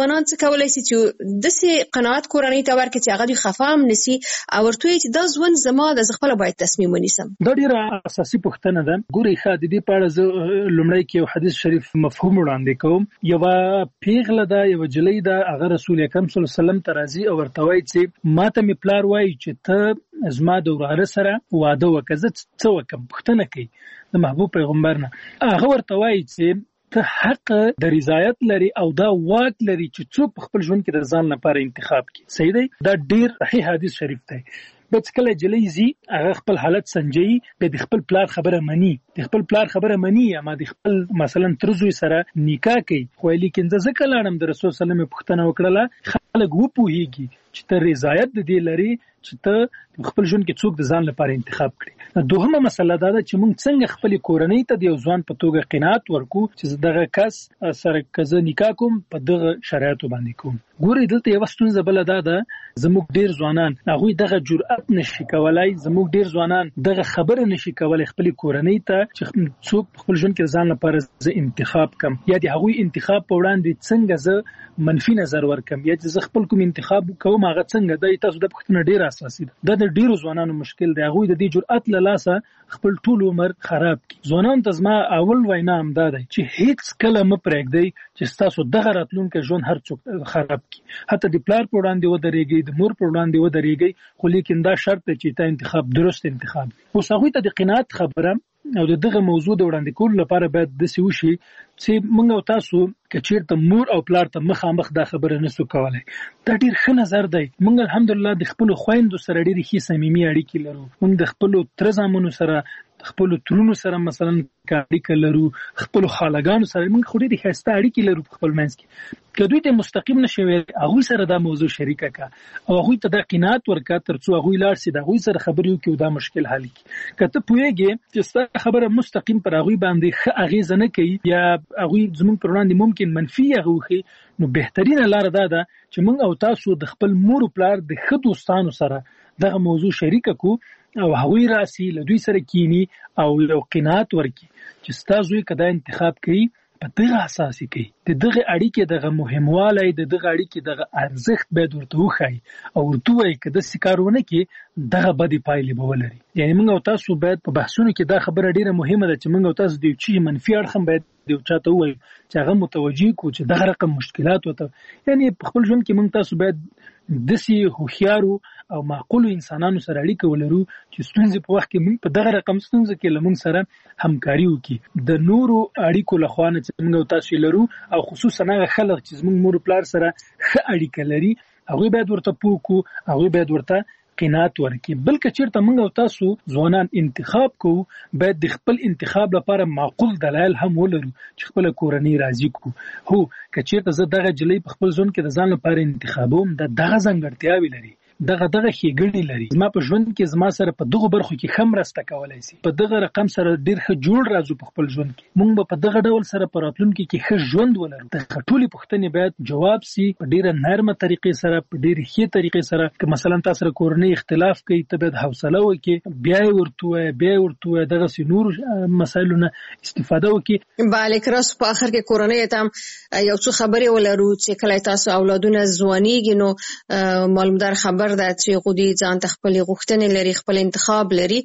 Speaker 12: ځوانان څه کولای شي چې داسې قناعت کورنۍ ته ورکړي چې هغه دوی خفه هم نشي او ورته وایي چې دا ژوند زما د زه خپله باید تصمیم ونیسم.
Speaker 10: دا ډېره اساسي پوښتنه ده. ګورئ ښه د دې په اړه زه لومړی کې یو حدیث شریف مفهوم وړاندې کوم. یوه پیغله ده، یوه جلۍ ده، هغه رسول اکرم صلی الله علیه وسلم ته راځي او ورته وایي چې ما ته مې پلار وایي چې ته زما د وراره سره واده وکړه، زه څه وکړم؟ پوښتنه کوي د محبوب پیغمبر نه. هغه ورته وایي چې ته حق د رضایت لري او دا واک لري چې څوک په خپل ژوند کې د ځان لپاره انتخاب کړي. صحیح دی؟ دا ډیر صحیح حدیث شریف دی. بس کله جلۍ زی هغه خپل حالت سنجي، د خپل پلار خبره مني، د خپل پلار خبره مني، اما د خپل مثلا ترزوی سره نکاح کوي. خو لیکن زه کله لاړم د رسول صلی الله علیه وسلم پوښتنه وکړه، خلک وپوهیږي چې ته رضایت د دې لري چې ته خپل ژوند کې څوک د ځان لپاره انتخاب کړي. دوهمه مسله دا ده چې موږ څنګه خپل کورنۍ ته د یو ځوان په توګه قناعت ورکو چې دغه کس سره کزه نکاح کوم په دغه شرایطو باندې کوم. ګورئ دلته یو ستونزه بل ده زموږ ډیر ځوانان هغه دغه جرأت نشي کولای، زموږ ډیر ځوانان دغه خبره نشي کولای خپل کورنۍ ته چې څوک خپل ژوند کې ځان لپاره ز انتخاب کم، یا د هغوی انتخاب په وړاندې څنګه زه منفي نظر ورکم، یا چې زه خپل کوم انتخاب کوم هغه څنګه دی. تاسو د پوښتنه ډیر اساسي ده. دا د ډیرو ځوانانو مشکل دی. هغوی د دې جرأت له لاسه خپل ټول عمر خراب کړي. ځوانانو ته زما اول وینا همدا دی چې هیڅ کله مه پرېږدئ چې ستاسو دغه راتلونکی ژوند هر څوک خراب کړي. حتی د پلار په وړاندې ودرېږئ، د مور په وړاندې ودرېږئ، خو لیکن دا شرط دی چې تا انتخاب درست انتخاب. اوس هغوی ته د قناعت خبره او دغه موضوع د وړاندې کولو لپاره باید داسې وشي چې موږ او تاسو که چېرته مور او پلار ته مخامخ دا خبره نسو کولی. دا ډېر ښه نظر دی. موږ الحمدلله د خپلو خویندو سره ډېرې ښې صمیمي اړیکې لرو. موږ د خپلو تره زامنو سره، خپلو ترونو سره مثلا اړیکه لرو، خپلو خالګانو سره موږ خو ډېرې ښایسته اړیکې لرو په خپل منځ کې. که دوی ته مستقیم نشي ویلی، هغوی سره دا موضوع شریکه کړه او هغوی ته دا قناعت ورکړه تر څو هغوی لاړ شي د هغوی سره خبرې وکړي او دا مشکل حل کړي. که ته پوهېږې چې ستا خبره مستقیم پر هغوی باندې ښه اغېزه نه کوي یا هغوی زموږ پر وړاندې ممکن منفي هغه وښي، نو بهترینه لاره دا ده چې موږ او تاسو د خپل مور او پلار د ښه دوستانو سره دغه موضوع شریکه کړو او هغوی راسي له دوی سره کینی او یو قناعت ورکړي چې ستا زوی که دا انتخاب کوي په دغه اساسي کوي، د دغه اړیکې دغه مهموالی، د دغه اړیکې دغه ارزښت باید ورته وښایي او ورته ووایي که داسې کار ونه کړي دغه بدې پایلې به ولري. یعنې موږ او تاسو باید په بحثونو کې دا خبره ډېره مهمه ده چې موږ او تاسو د یو چیز منفي اړخ هم باید د یو چا ته ووایو چې هغه متوجه کړو چې دغه رقم مشکلات وته. یعنې په خپل ژوند کې موږ تاسو باید داسې هوښیارو او معقولو انسانانو سره اړیکه ولرو چې ستونزې په وخت کې موږ په دغه رقم ستونزه کې له موږ سره همکاري وکړي. د نورو اړیکو له خوا نه چې موږ او تاسو لرو او خصوصا هغه خلک چې زموږ مور او پلار سره ښه اړیکه لري، هغوی باید ورته پوه کړو، هغوی باید ورته قناعت ورکړي. بل که چېرته موږ او تاسو ځوانان انتخاب کوو، باید د خپل انتخاب لپاره معقول دلایل هم ولرو چې خپله کورنۍ راضي کړو. هو که چېرته زه دغه جلۍ په خپل ژوند کې د ځان لپاره انتخابوم، دغه ځانګړتیاوې لري، دغه ښېګڼې لري، زما په ژوند کې زما سره په دغو برخو کې ښه مرسته کولی شي، په دغه رقم سره ډېر ښه جوړ راځو په خپل ژوند کې، موږ به په دغه ډول سره په راتلونکي کې ښه ژوند ولرو. دغه ټولې پوښتنې باید جواب سي په ډېره نرمه طریقې سره، په ډېرې ښې طریقې سره. که مثلا تا سره کورنۍ اختلاف کوي، ته باید حوصله وکړې، بیا یې ورته ووایې، دغسې نورو مسایلو نه استفاده وکړي.
Speaker 12: بله که راسو په آخر کې کورنۍ ته هم یو څو خبرې ولرو چې کله تاسو اولادونه ځوانېږي نو معلومدار خبر ده چې غوډي ځان ته خپل غوښتنې لري، خپل انتخاب لري.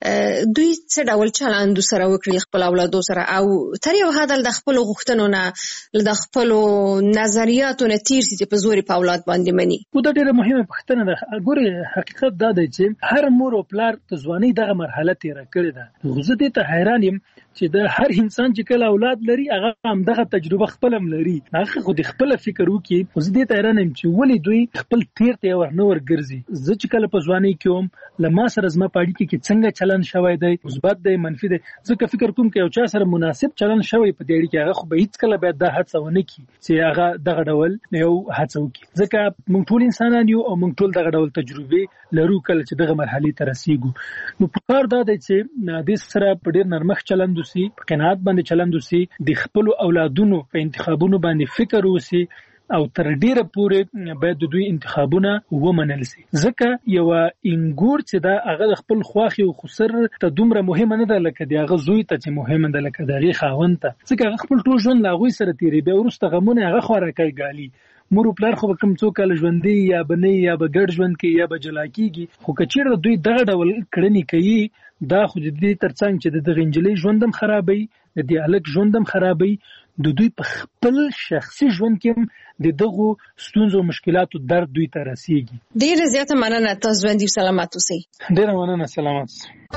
Speaker 12: دوی څه ډول چلند سره وکړي خپل اولادو سره او تر یو حد د خپل غوښتنو نه د خپل نظریاتو نه تیر سي چې په زور په اولاد باندې مني.
Speaker 10: دا ډېره مهمه پوښتنه ده. ګورې حقیقت دا دی چې هر مور او پلار د ځوانۍ دغه مرحله تېره کړې ده. زه دې ته حیران یم چې د هر انسان چې کله اولاد لري هغه هم دغه تجربه خپل هم لري، هغه خو د خپل فکر وکړي. خو زه دې ته حیران یم چې ولې دوی خپل تیر ته ورنه ورګرځي. زه چې کله په ځوانۍ کې وم له ما سره زما په اړیکه کې څنګه چلند شوی دی، مثبت دی منفي دی، زه که فکر کوم که یو چا سره مناسب چلند شوی په دې اړیکه هغه خو به هیڅکله باید دا هڅه ونه کړي چې هغه دغه ډول یو هڅه وکړي، ځکه موږ ټول انسانان یو او موږ ټول دغه ډول تجربې لرو کله چې دغه مرحلې ته رسیږو. نو پکار دا دی چې دې سره په ډېر نرمښت چلند وسي، په قناعت باندې چلند وسي، د خپلو اولادونو په انتخابونو باندې فکر وسي او تر ډیره پورې باید د دوی انتخابونه ومنل شي. ځکه یو انګور چې دا هغه خپل خواخي او خسر ته دومره مهمه نه ده لکه د هغه زوی ته چې مهمه ده لکه د هغې خاوند ته، ځکه هغه خپل ټول ژوند له هغوی سره تېري، بیا وروسته غمونه هغه خوراکۍ ګالي. مور پلار خو کوم څوک له ژوندۍ یا بنې یا به ګډ ژوند کې یا به جلا کیږي، خو کچیر دوی دغه ډول کړنی کوي دا خو د دې ترڅنګ چې د غنجلې ژوندم خرابوي، د دې الک ژوندم خرابوي، د دوی په خپل شخصي ژوند کې د دغه ستونزو مشکلاتو درد دوی ته رسیږي.
Speaker 12: ډیره زیاته مننه، تاسو ژوندۍ سلامات اوسئ.
Speaker 10: ډیره مننه، سلامات.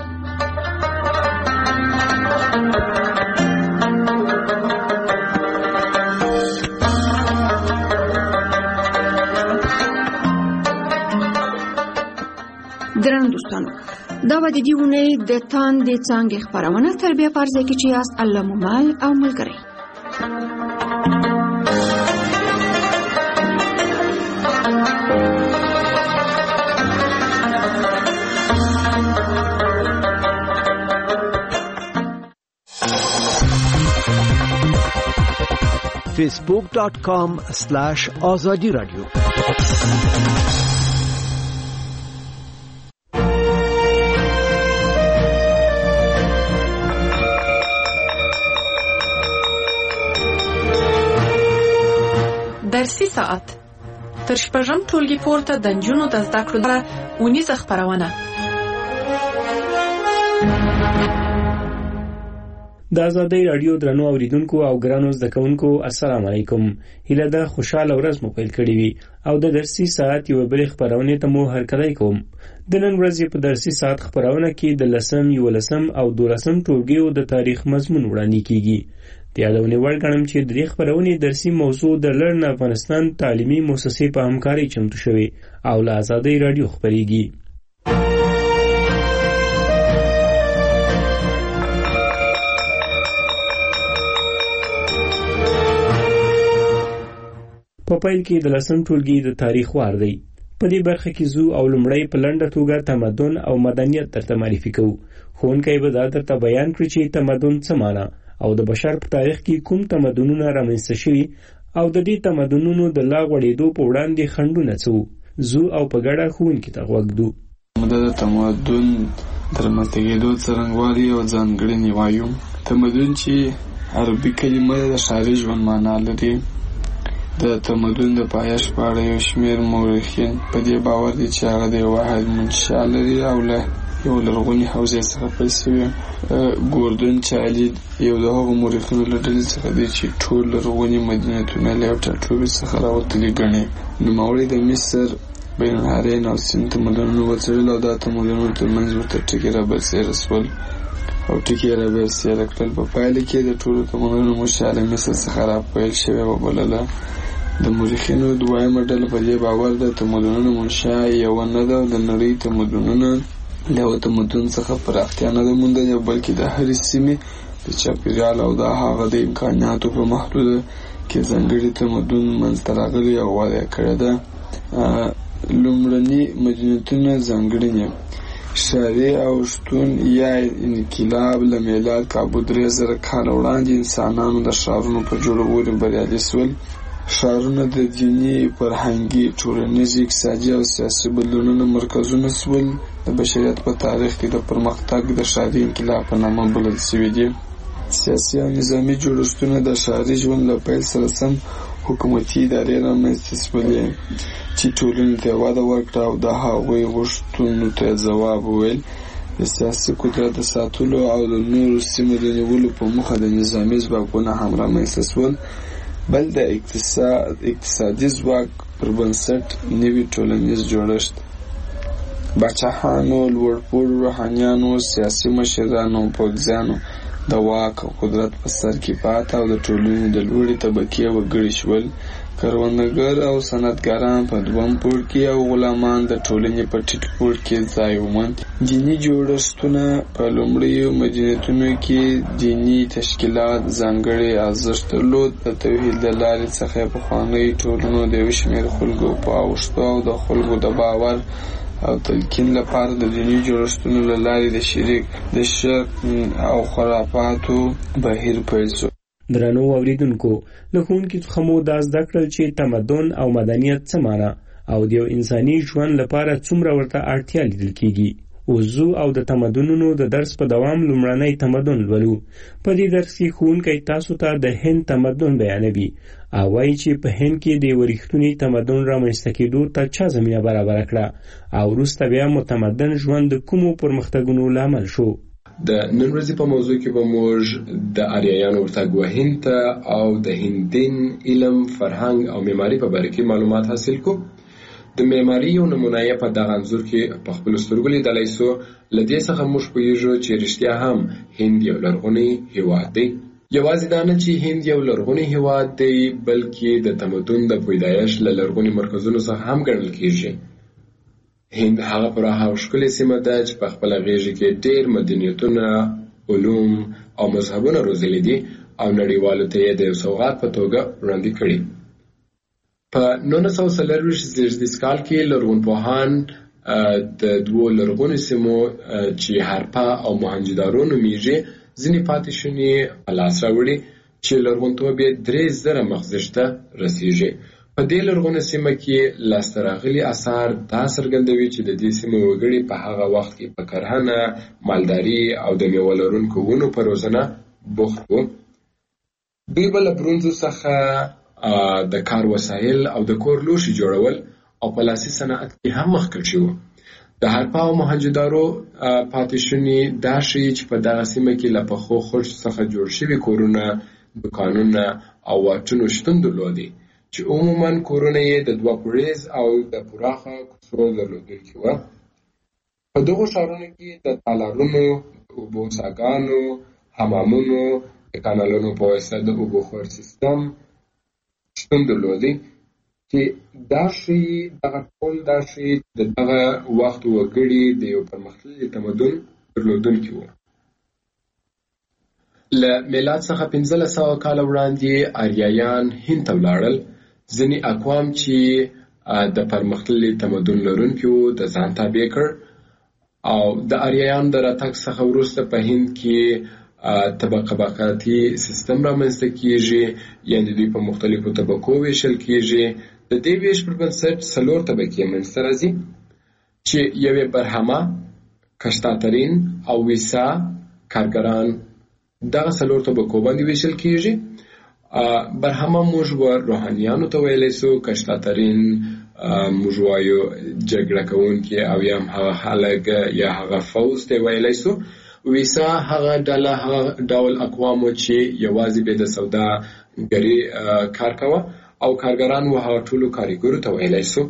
Speaker 9: درنو دوستانو، دا به د دې اونۍ د تاندې څانګې خپرونه تر بیا په هر ځای کې چې یاست الله مو مل او ملګری.
Speaker 6: facebook.com/azadi radio.
Speaker 14: درسي ساعت تر شپږم ټولګي پورته د نجونو د زده کړو لپاره اونیزه خپرونه.
Speaker 15: د آزادۍ رادیو درنو اوریدونکو او ګرانو زده کوونکو السلام علیکم. هیله ده خوشاله ورځ مو پیل کړې وي او د درسي ساعت یو بل خبرونه ته مو هرکلی کوم. د نن ورځې په درسي ساعت خبرونه کې د 10م، 11م او 12م ټولګیو د تاریخ مضمون وړاندې کیږي. د یادونې وړ ګڼم چې د دې خبرونې درسي موضوع د لرن افغانستان تعلیمي مؤسسې په همکارۍ چمتو شوې او له آزادۍ رادیو خبرېږي. په پیل کې د 10م ټولګي د تاریخ وار دی. په دې برخه کې زو او لمړی په لنډه توګه تمدن او مدنیت درته معرفي کوو. ښوونکی به دا درته بیان کړي چې تمدن څه معنی او د بشر په تاریخ کې کوم تمدنونه رامنځته شوي او د دې تمدنونو د لا غوړېدو په وړاندې خنډونه څه وو. زو او په ګډه ښوونکي ته غوږ ږدو.
Speaker 16: د تمدن د رامنځته کېدو څرنګوالي او ځانګړنې وایو. تمدن چې عربي کلمه د ښاري ژوند معنا لري. د تمدن د پایښت په اړه یو شمېر مورخین په دې باور دي چې هغه د واحد منشأ لري او له یو لرغوني حوزې څخه پیل شوی. ګوردن چایلډ یو د هغو مورخینو له ډلې څخه دی چې ټول لرغوني مدینتونه له یو ټاټوبي څخه راوتلي ګڼي. نوموړی د مصر، بین النهرین او سیند تمدنونه وڅېړل او دا تمدنونو ترمنځ ورته ټکي رابرسېره شول او ټکي یې رابرسېره کړل. په پایله کې د ټولو تمدنونو منشأ له مصر څخه راپیل شوې وبلله. د مورخینو دویمه ډله په دې باور ده تمدنونو منشأ یوه نه ده او د نړۍ تمدنونه له یوه تمدن څخه پراختیا نه ده موندلې، بلکې د هرې سیمې د چاپېریال او د هغه د امکاناتو په محدوده کې ځانګړي تمدن منځته راغلی او وده یې کړې ده. لومړني مدینتونه ځانګړنې ښاري او شتون یا انقلاب له میلاد کابو 3000 کاله وړاندې انسانانو د ښارونو په جوړولو بریالي شول. ښارونه د دیني، فرهنګي، ټولنیز، اقتصادي او سیاسي بدلونونو مرکزونه شول. د بشریت په تاریخ کې د پرمختګ د ښاري انقلاب په نامه بلل شوي دي. سیاسي او نظامي جوړښتونه د ښاري ژوند له پیل سره سم حکومتي ادارې رامنځته شولې چې ټولنې ته وده ورکړه او د هغوی غوښتنو ته ځواب وویل. د سیاسي قدرت د ساتلو او د نورو سیمو د نیولو په موخه د نظامي ځواکونه هم رامنځته شول. بل د اقتصادي ځواک پر بنسټ نوي ټولنیز جوړښت، باچاهانو، لوړپوړو روحانیانو، سیاسي مشرانو، پوځیانو د واک او قدرت په سر کې پاته او د ټولنې د لوړې طبقې وګړي شول. کروندګر او صنعتګران په دویم پوړ کې او غلامان د ټولنې په ټیټ پوړ کې ځای وموند. دیني جوړښتونه په لومړیو مدینتونو کې دیني تشکیلات ځانګړی ارزښت درلود. د توحید له لارې څخه پخوانیو ټولنو د یو شمېر خلکو په اوښتو او د خلکو د باور او تلقین لپاره د دیني جوړښتونو له لارې د شرک او خرافاتو بهیر پیل شو.
Speaker 15: درنو اوریدونکو، له ښوونکي څخه مو دا زده کړل چې تمدن او مدنیت څه معنی او د یو انساني ژوند لپاره څومره ورته اړتیا لیدل کیږي. وزو او د تمدنونو د درس په دوام لومړنی تمدن لولو. په دې درس کې ښوونکی تاسو ته د هند تمدن بیانوي او وایي چې په هند کې د یوه رښتوني تمدن رامنځته کېدو ته چا زمینه برابره کړه او وروسته بیا متمدن ژوند د کومو پرمختګونو لامل شو.
Speaker 17: د نن ورځې په موضوع کې به موږ د آریایانو ورتګ هند ته او د هندین علم، فرهنګ او معماري په باره کې معلومات حاصل کو. د معماري یو نمونه یې په دغه انځور کې په خپلو سترګو لیدلی سو. له دې څخه موږ پوهیږو چې رښتیا هم هند یو لرغونی هیواد دی. یوازې دا نه چې هند یو لرغونی هیواد دی، بلکې د تمدن د پیدایښت له لرغوني مرکزونو څخه هم ګڼل کېږي. هند هغه پراخه او ښکلې سیمه ده چې په خپله غېږه کې ډېر مدنیتونه، علوم او مذهبونه روزلي دي او نړیوالو ته یې د یو سوغات په توګه وړاندې کړي. په 1940 زېږدیز کال کې لرغونپوهان د دوو لرغونو سیمو چې هارپا او موهنجودارو نومیږي ځینې پاتې شونې په لاس راوړي چې لرغونتوب یې 3000 مخزش ته رسیږي. په دې لرغونه سیمه کې لاسته راغلي اثار دا څرګندوي چې د دې سیمې وګړي په هغه وخت کې په کرهنه، مالداري او د میوه لرونکو ونو په روزنه بوخت وو. دوی به له برونزو څخه د کار وسایل او د کور لوښي جوړول او په لاسي صنعت کې هم مخکښ وو. د هارپا او موهنجودارو پاتې شونې دا ښیي چې په دغه سیمه کې له پخو خښتو څخه جوړ شوي کورونه، دکانونه او واټونو شتون درلودی چې عموماً کورونه یې د 2 پوړیز او د پراخه کوڅو درلودونکي وو. په دغو ښارونو کې د تالارونو، د اوبو څاګانو، حمامونو، د کانالونو په واسطه د اوبو خور سیستم شتون درلودی چې دا ښیي دغه ټول دا ښیي د دغه وخت وګړي د یو پرمختللي تمدن درلودونکي وو. له میلاد څخه 1500 کاله وړاندې آریایان هند ته ولاړل. ځینې اقوام چې د پرمختللي تمدن لرونکي وو د ځان تابع کړ او د آریایانو د راتګ څخه وروسته په هند کې طبقاتي سیستم رامنځته کیږي، یعنې دوی په مختلفو طبقو ویشل کیږي. د دې ویش پر بنسټ 4 طبقې منځته راځي چې یوې برهمه، کشتاترین او ویسا کارګران دغه 4 طبقو باندې ویشل کیږي. برهمه موږ روحانیانو ته ویلی سو، کشتاترین موږ وایو جګړه کوونکي او یا هم هغه خلک یا هغه فوز ته ویلی سو. ویسا هغه ډول اقوامو چې یوازې به د سوداګري کار کوه او کارګران و هغه ټولو کارګرو ته ویلی سو.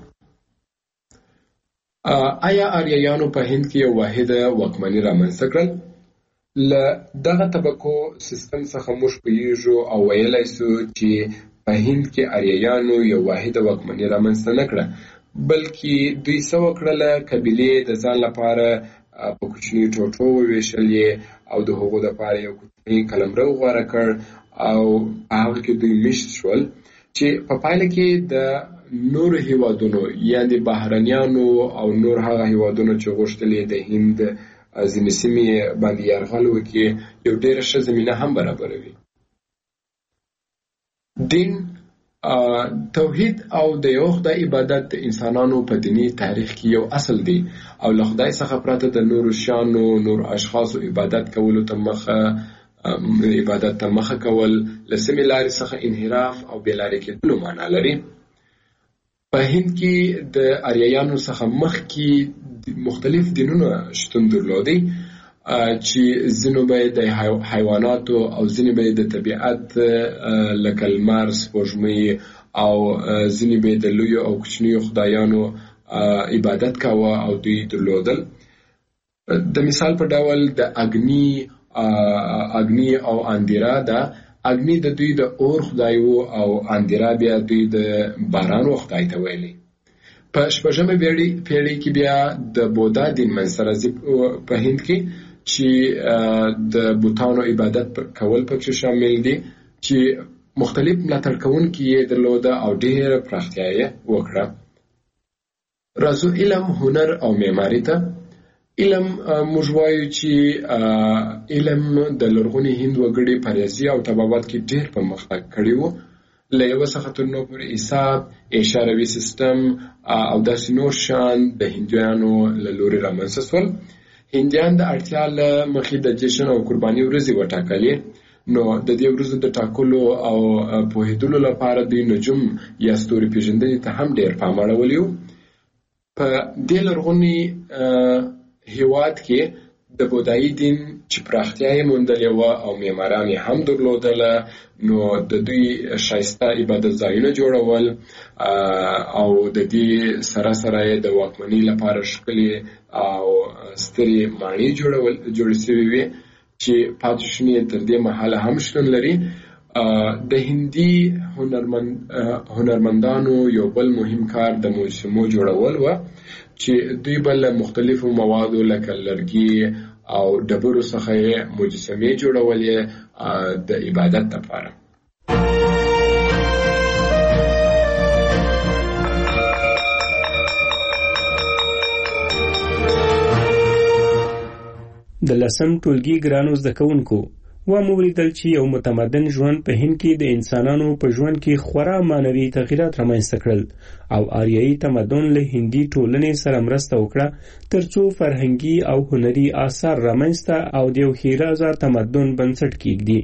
Speaker 17: آیا آریایانو په هند کې یو واحده واکمني رامنځته کړل؟ له دغه طبقو سیستم څخه موږ پوهیږو او ویلی سو چې په هند کې آریایانو یو واحده واکمني رامنځته نه کړه، بلکې دوی څه وکړله، قبیلې د ځان لپاره په کوچنیو ټوټو وویشلې او د هغو دپاره یو کوچنی قلمرو غوره کړ او په هغه کې دوی میشت شول چې په پایله کې د نورو هیوادونو یعنې بهرنیانو او نور هغه هیوادونو چې غوښتلې د هند ځینې سیمې باندې یرغل وکړي یو ډېره ښه زمینه هم برابروي. دین، توحید او د یو خدای عبادت د انسانانو په دینی تاریخ کې یو اصل دی او له خدای څخه پرته د نورو شیانو، نورو اشخاصو عبادت کولو ته مخه کول له سمې لارې څخه انحراف او بېلارې کېدلو معنا لري. په هند کې د آریایانو څخه مخکې مختلف دینونه شتون درلودي چې ځینو به د حیواناتو او ځینې به د طبیعت لکه لمر، سپوږمۍ او ځینې به د لویو او کوچنیو خدایانو عبادت کاوه او دوی درلودل. د مثال په ډول د اګنی او اندیرا ده. اګنی د دوی د اور خدای وو او اندیرا بیا دوی د باران خدای ته ویلي. په 16مه پیړۍ کې بیا د بودا دین منځته راځي په هند کې چې د بوتانو عبادت کول پکې شامل دي چې مختلف ملاتړ کوونکي یې درلوده او ډېره پراختیا یې وکړه. راځو علم، هنر او معماري ته. علم موږ وایو چې علم د لرغوني هند وګړي په ریاضي او طبابت کې ډېر پرمختګ کړی وو. له یوه څخه تر نورو پورې حساب، اشاروي سیستم او داسې نور شیان د هندیانو له لورې رامنځته شول هندیان د اړتیا له مخې د جشن او قرباني ورځې وټاکلې. نو د دې ورځو د ټاکلو او پوهېدلو لپاره د نجوم یا ستوري پیژندنې ته هم ډېر پام اړولی و. په دې لرغوني هېواد کې د بودایي دین چې پراختیا یې موندلې وه او معماران یې هم درلودله، نو د دوی ښایسته عبادت ځایونه جوړول او د دې سره سره یې د واکمنۍ لپاره ښکلې او سترې ماڼۍ جوړې شوې وې چې پاتې شونې تر دې مهاله هم شتون لري. د هندي هنرمندانو یو بل مهم کار د مجسمو جوړول و چې دوی به له مختلفو موادو لکه لرګي او ډبرو څخه یې مجسمې جوړولې د عبادت لپاره.
Speaker 15: د لسم ټولګي ګرانو زده کوونکو ومولیدل چې یو متمدن ژوند په هند کې د انسانانو په ژوند کې خورا معنوي تغیرات رامنځته کړل او آریایي تمدن له هندي ټولنې سره مرسته وکړه ترڅو فرهنګي او هنري آثار رامنځته او د یو ښېرازه تمدن بنسټ کېږدي.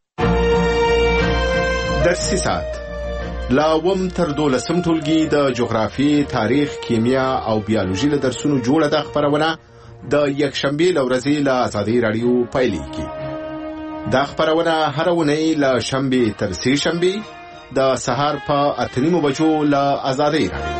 Speaker 18: درسي ساعت لا اووم تر 12 ټولګي د جغرافي، تاریخ، کیمیا او بیولوژي له درسونو جوړه ده خپرونه د یکشنبې له ورځې له ازادۍ راډیو پیلېږي. دا خپرونه هر اونۍ له شنبې تر سې شنبې د سهار په 8:30 بجو له ازادۍ راډیو.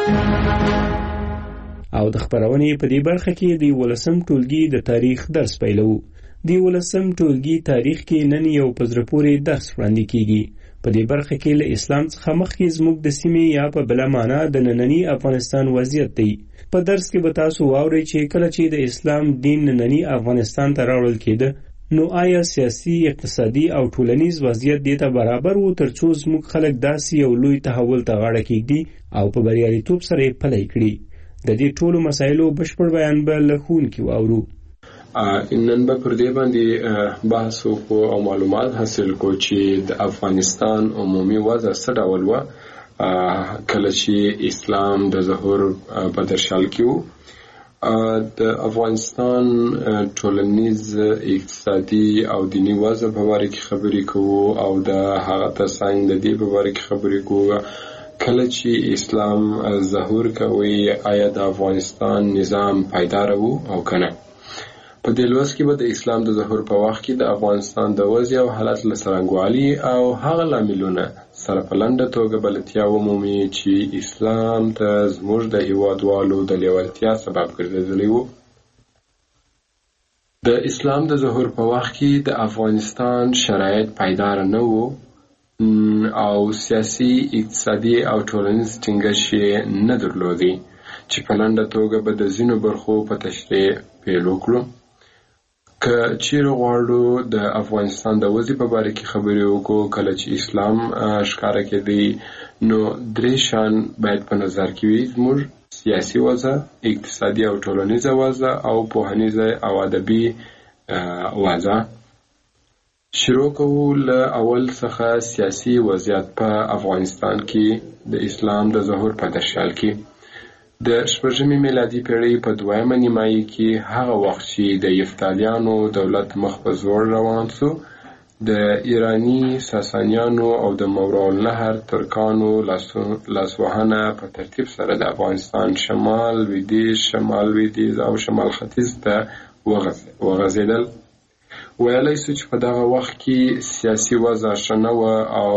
Speaker 15: او د خپرونې په دې برخه کې د 11م ټولګي د تاریخ درس پیلو. د 11م ټولګي تاریخ کې نن یو په زړه پورې درس وړاندې کیږي. په دې برخه کې له اسلام څخه مخکې زموږ د سیمې یا په بله معنا د ننني افغانستان وضعیت دی. په درس کې به تاسو واورئ چې کله چې د اسلام دین ننني افغانستان ته راوړل کېده نو آیا سیاسي، اقتصادي او ټولنیز وضعیت دې ته برابر و ترڅو زموږ خلک داسې یو لوی تحول ته غاړه کېږدي او په بریالیتوب سره یې پلی کړي؟ د دې ټولو مسایلو بشپړ بیان به له ښوونکي واورو.
Speaker 17: نن به پر دې باندې بحث وکړو او معلومات حاصل کړو چې د افغانستان عمومي وضع څه ډول وه کله چې اسلام د ظهور په درشل کې و. د افغانستان ټولنیز، اقتصادي او دینی وضع په باره کې خبرې کوو او د هغه ترڅنګ د دې په باره کې خبرې کوو کله چې اسلام ظهور کوي آیا د افغانستان نظام پایدار و او کنه. په دې لوست کې به د اسلام د ظهور په وخت کې د افغانستان د وضع او حالت له څرنګوالي او هغه لاملونه سره په لنډه توګه بلدتیا ومومي چې اسلام ته زموږ د هیوادوالو د لیوالتیا سبب ګرځېدلی و. د اسلام د ظهور په وخت کې د افغانستان شرایط پایدار نه وو او سیاسي، اقتصادي او ټولنیز ټینګښت یې نه درلودی چې په لنډه توګه به د ځینو برخو په تشریح پیل وکړو. که چیرې غواړو د افغانستان د وضع په باره کې خبرې وکړو کله چې اسلام ښکاره کېدی نو درې شیان باید په نظر کې وي: زموږ سیاسي وضع، اقتصادي او ټولنیزه وضع او پوهنیزه او ادبي وضع. شروع کوو له اول څخه سیاسي وضعیت په افغانستان کې د اسلام د ظهور په درشل کې. د 16مې میلادي پیړۍ په 2مه نیمایي کې هغه وخت چې د یفتالیانو دولت مخ په زوړ روان سو، د ایرانی ساسانیانو او د ماوراءالنهر ترکانو لاسوهنه په ترتیب سره د افغانستان شمال لویدیځ او شمال ختیځ ته وغځېدل. ویلی سو چې په دغه وخت کې سیاسي وضع ښه نه وه او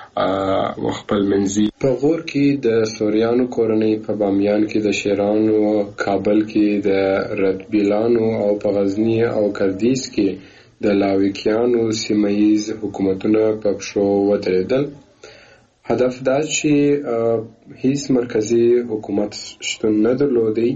Speaker 17: خپل منځي. په غور کې د سوریانو کورنۍ، په بامیان کې د شیرانو، کابل کې د ردبیلانو او په غزني او کردیز کې د لاویکیانو سیمهیز حکومتونه په پښو ودرېدل. هدف دا چې هیڅ مرکزي حکومت شتون نه درلودی.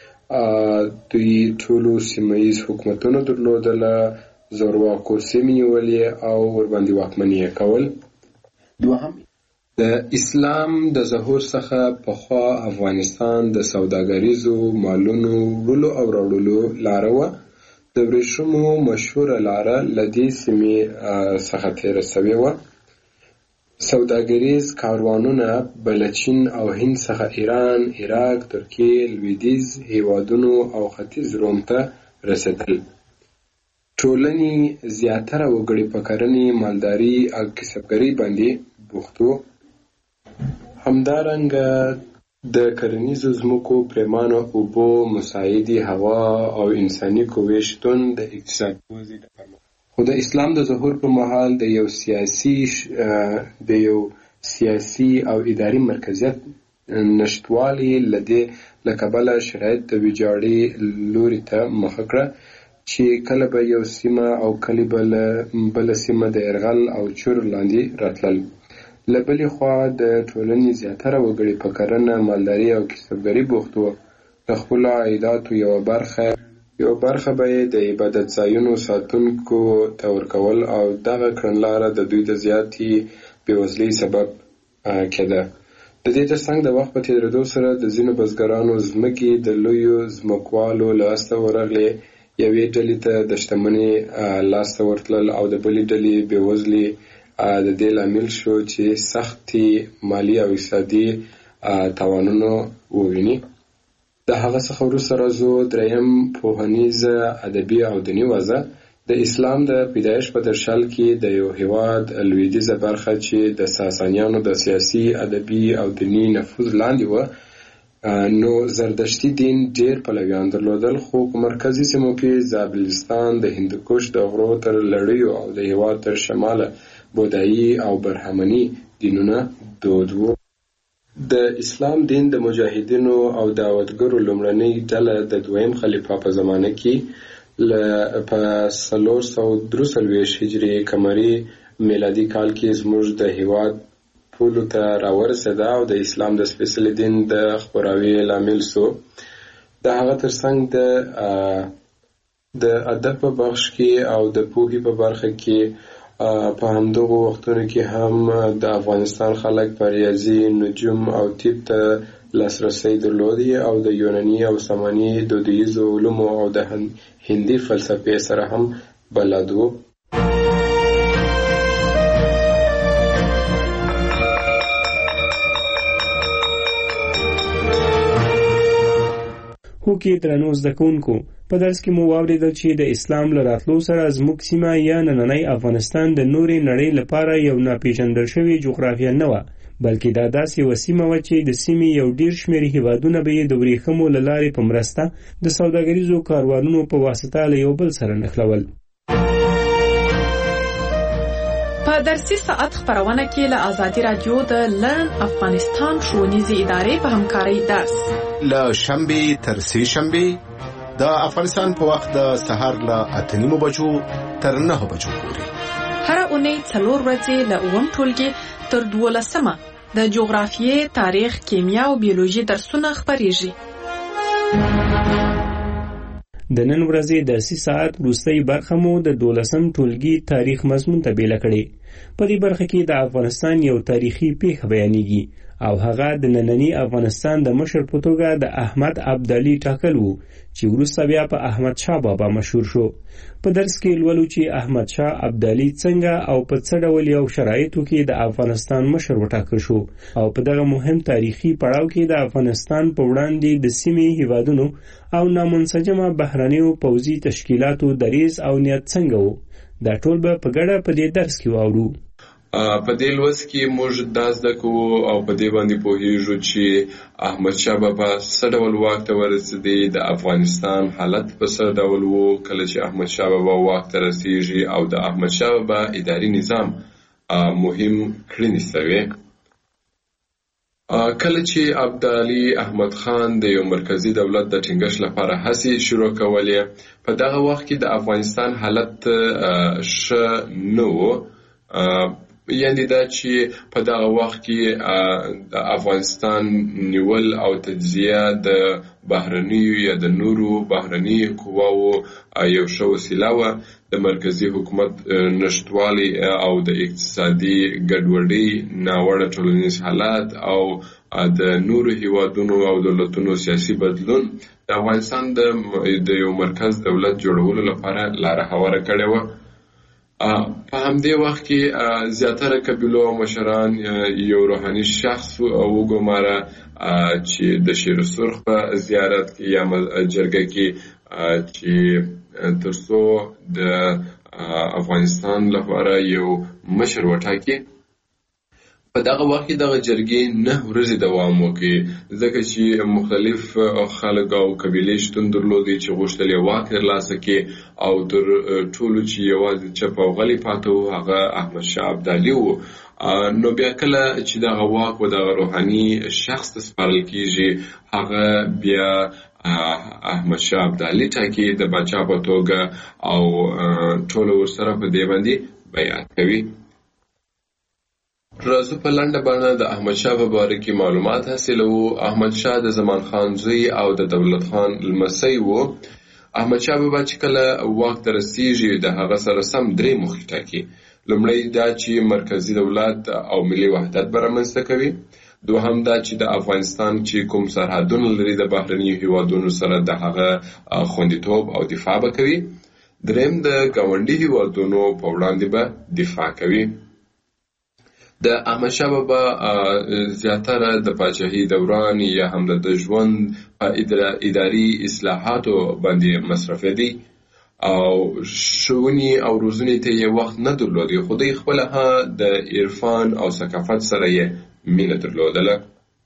Speaker 17: دوی ټولو سیمهیز حکومتونه درلودله، زورواکو سیمې نیولې او ورباندې واکمني یې کول. دوهم، د اسلام د ظهور څخه پخوا افغانستان د سوداګریزو مالونو وړلو او راوړلو لاره وه. د ورېښمو مشهوره لاره له دې سیمې څخه تېره سوې وه. سوداګریز کاروانونه به له چین او هند څخه ایران، عراق، ترکیې، لویدیځ هیوادونو او ختیځ روم ته رسېدل. ټولنې زیاتره وګړي په کرنې، مالداري او کسبګرۍ باندې بوخت وو. همدارنګه د کرنیزو ځمکو، پرېمانه اوبو، مساعدې هوا او انساني قوې شتون د اقتصادي ودې د پرمختګ خو د اسلام د ظهور په مهال د یو سیاسي او اداري مرکزیت نشتوالي له کبله شرایط د ویجاړۍ لوري ته مخه کړه چې کله به یو سیمه او کله بله سیمه د یرغل او چور لاندې راتلل. له بلې خوا د ټولنې زیاتره وګړي په کرنه، مالداري او کسبګرۍ بوخت وو. د خپلو عایداتو یوه برخه به یې د عبادت ځایونو ساتونکو ته ورکول او دغه کړنلاره د دوی د زیاتې بېوزلۍ سبب کېده. د دې ترڅنګ د وخت په تېرېدو سره د ځینو بزګرانو ځمکې د لویو ځمکوالو لاسته ورغلې، یوې ډلې ته د شتمنۍ لاسته ورتلل او د بلې ډلې بېوزلۍ د دې لامل شو چې سختې مالي او اقتصادي تاوانونه وویني. د هغه څخه وروسته راځو دریم پوهنیزه، ادبي او دیني وضع. د اسلام د پیدایښت په درشل کې د یو هیواد لویدیځه برخه چې د ساسانیانو د سیاسي، ادبي او دیني نفوذ لاندې وه، نو زردشتي دین ډېر پلویان درلودل، خو په مرکزي سیمو کې زابلستان، د هندوکش د غرو تر لړیو او د هیواد تر شماله بودایي او برهمني دینونه دود وو. د اسلام دین د مجاهدینو او دعوتګرو لومړنۍ ډله د دویم خلیفه په زمانه کې په 443 هجري قمري میلادي کال کې زموږ د هیواد پولو ته راورسېده او د اسلام د سپېڅلي دین د خپراوي لامل سو. د هغه ترڅنګ د ادب په بخش کې او د پوهې په برخه کې په همدغو وختونو کې هم د افغانستان خلک په ریاضي، نجوم او طب ته لاسرسی درلودی او د یوناني او ساماني دودیزو علومو او د هندي فلسفې سره هم بلد وو.
Speaker 15: هوکې درنو زده کوونکو، په درس کې مو واورېدل چې د اسلام له راتلو سره زموږ سیمه یا نننی افغانستان د نورې نړۍ لپاره یو ناپېژندل شوې جغرافیه نه وه، بلکې دا داسې یوه سیمه وه چې د سیمې یو ډېر شمېر هېوادونه به یې د ورېښمو له لارې په مرسته د سوداګریزو کاروانونو په واسطه له یو بل سره نښلول.
Speaker 14: په درسي ساعت خپرونه کې له ازادي راډیو د لرن افغانستان ښوونیزې ادارې په همکارۍ درس
Speaker 18: له شنبې تر سې شنبې د افغانستان په وخت د سهار له 8:30 بجو تر 9 بجو پورې.
Speaker 14: هر اونۍ 4 ورځې له 9 ټولګي تر 12 د جغرافیې، تاریخ، کیمیا او بیولوژي درسونه خپریږي.
Speaker 15: د نن ورځې درسي ساعت وروستۍ برخه مو د 12م ټولګي تاریخ مضمون ته بیله کړې. په دې برخه کې د افغانستان یو تاریخي پیښه بیانېږي او هغه د نننی افغانستان د مشر په توګه د احمد ابدالي ټاکل وو چې وروسته بیا په احمد شاه بابا مشهور شو. په درس کې لولو چې احمد شاه ابدالي څنګه او په څه ډول یو شرایطو کې د افغانستان مشر وټاکل شو او په دغه مهم تاریخي پړاو کې د افغانستان په وړاندې د سیمې هیوادونو او نامنسجمه بهرنیو پوځي تشکیلاتو دریځ او نیت څنګه وو. دا ټول به په ګډه په دې درس کې واورو.
Speaker 17: په دې لوست کې موږ دا زده کوو او په دې باندې پوهیږو چې احمد شاه بابا څه ډول واک ته ورسېدی، د افغانستان حالت په څه ډول وو کله چې احمد شاه بابا واک ته رسیږي او د احمد شاه بابا اداري نظام مهم کړنې سوې. کله چې ابدالي احمد خان د یو مرکزی دولت د ټینګښت لپاره هڅې شروع کولې، په دغه وخت کې د افغانستان حالت ښه نه و. یعنی دا چې په دغه وخت کې د افغانستان نیول او تجزیه د بهرنیو یا د نورو بهرني قواو یو ښه وسیله وه. د مرکزي حکومت نشتوالی او د اقتصادي ګډوډۍ، ناوړه ټولنیز حالات او د نورو هیوادونو او دولتونو سیاسي بدلون د افغانستان د یو مرکز دولت جوړولو لپاره لاره هواره کړې وه. په همدې وخت کې زیاتره قبیلو مشران یو روحاني شخص وګماره چې د شیر سرخ په زیارت کې یا جرګه کې چې ترڅو د افغانستان لپاره یو مشر وټاکي. په دغه وخت کې دغه جرګې 9 ورځې دوام وکړي، ځکه چې مختلف خلک او قبیلې شتون درلودي چې غوښتل یې واک ترلاسه کړي، او تر ټولو چې یوازې چپ او غلی پاته و هغه احمد شاه ابدالي و. نو بیا کله چې دغه واک و دغه روحاني شخص ته سپارل کېږي، هغه بیا احمد شاه ابدالي ټاکي د پاچا په توګه، او ټول ورسره په دې باندې بیعت کوي. راځو په لنډه بڼه د احمد شاه په باره کې معلومات حاصلوو. احمد شاه د زمان خان زوی او د دولت خان لمسی و. احمد شاه بابا چې کله واک ته رسیږي د هغه سره سم 3 موخې ټاکي. لومړی دا چې مرکزی دولت او ملي وحدت به رامنځته کوي. دوهم دا چې د افغانستان چې کوم سرحدونه لري د بهرنیو هیوادونو سره د هغه خوندیتوب او دفاع به کوي. دریم د ګاونډي هیوادونو په وړاندې به دفاع کوي. د احمد شاه بابا زیاتره د پاچاهۍ دوران یا هم د ژوند په اداري اصلاحاتو باندې مصرفېدی، او ښوونې او روزنې ته یې وخت نه درلودی، خو دوی خپله د عرفان او ثقافت سره یې مینه درلودله.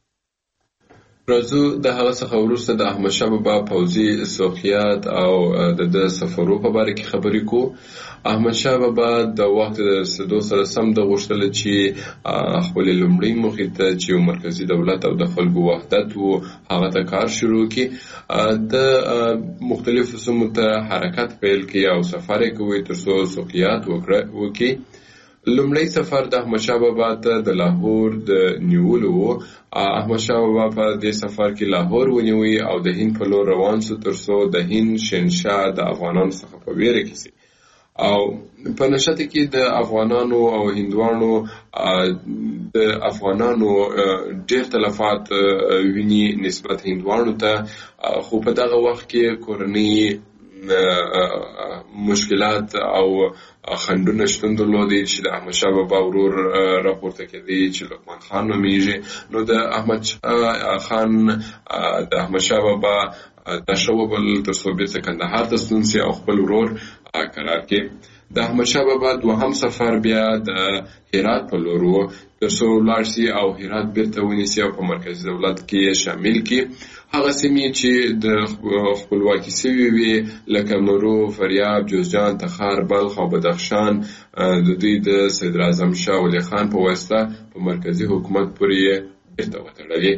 Speaker 17: راځو د هغه څخه وروسته د احمد شاه بابا پوځي سوقیات او د سفرو په باره کې خبرې کو. احمد شاه بابا د واک د رسېدو سره سم د غوښتل چې خپلې لومړۍ موخې ته چې یو مرکزي دولت او د خلکو وحدت و هغه ته کار شروع کړي. د مختلفو سیمو ته حرکت پیل کړي او سفر یې کوي ترڅو سوقیات وکړي. لومړی سفر د احمد شاه بابا ته د لاهور د نیولو و. احمد شاه بابا په دې سفر کې لاهور ونیوي او د هند په لور روان سو ترڅو د هند شهنشاه د افغانانو څخه په ویره کې سي. او په نشته کې د افغانانو او هندوانو د افغانانو ډېر تلفات ویني نسبت هندوانو ته، خو په دغه وخت کې کورنۍ مشکلات او خنډونه شتون درلودي چې د احمد شاه بابا ورور راپورته کېدی چې لقمان خان نومیږي. نو د احمد شاه بابا دا شوبل ترڅو بیرته کندهار ته ستون سي او خپل ورور قرار کړي. د احمد شاه بابا دوهم سفر بیا د هرات په لور و ترڅو ولاړ سي او هرات بیرته ونیسي او په مرکزي دولت کې شامل کړي. هغه سیمې چې د خپلواکي سوي وي لکه مرو، فریاب، جوزجان، تخار، بلخ او بدخشان د دوی د صدر اعظم شاه ولي خان په واسطه په مرکزي حکومت پورې بیرته وتړلې.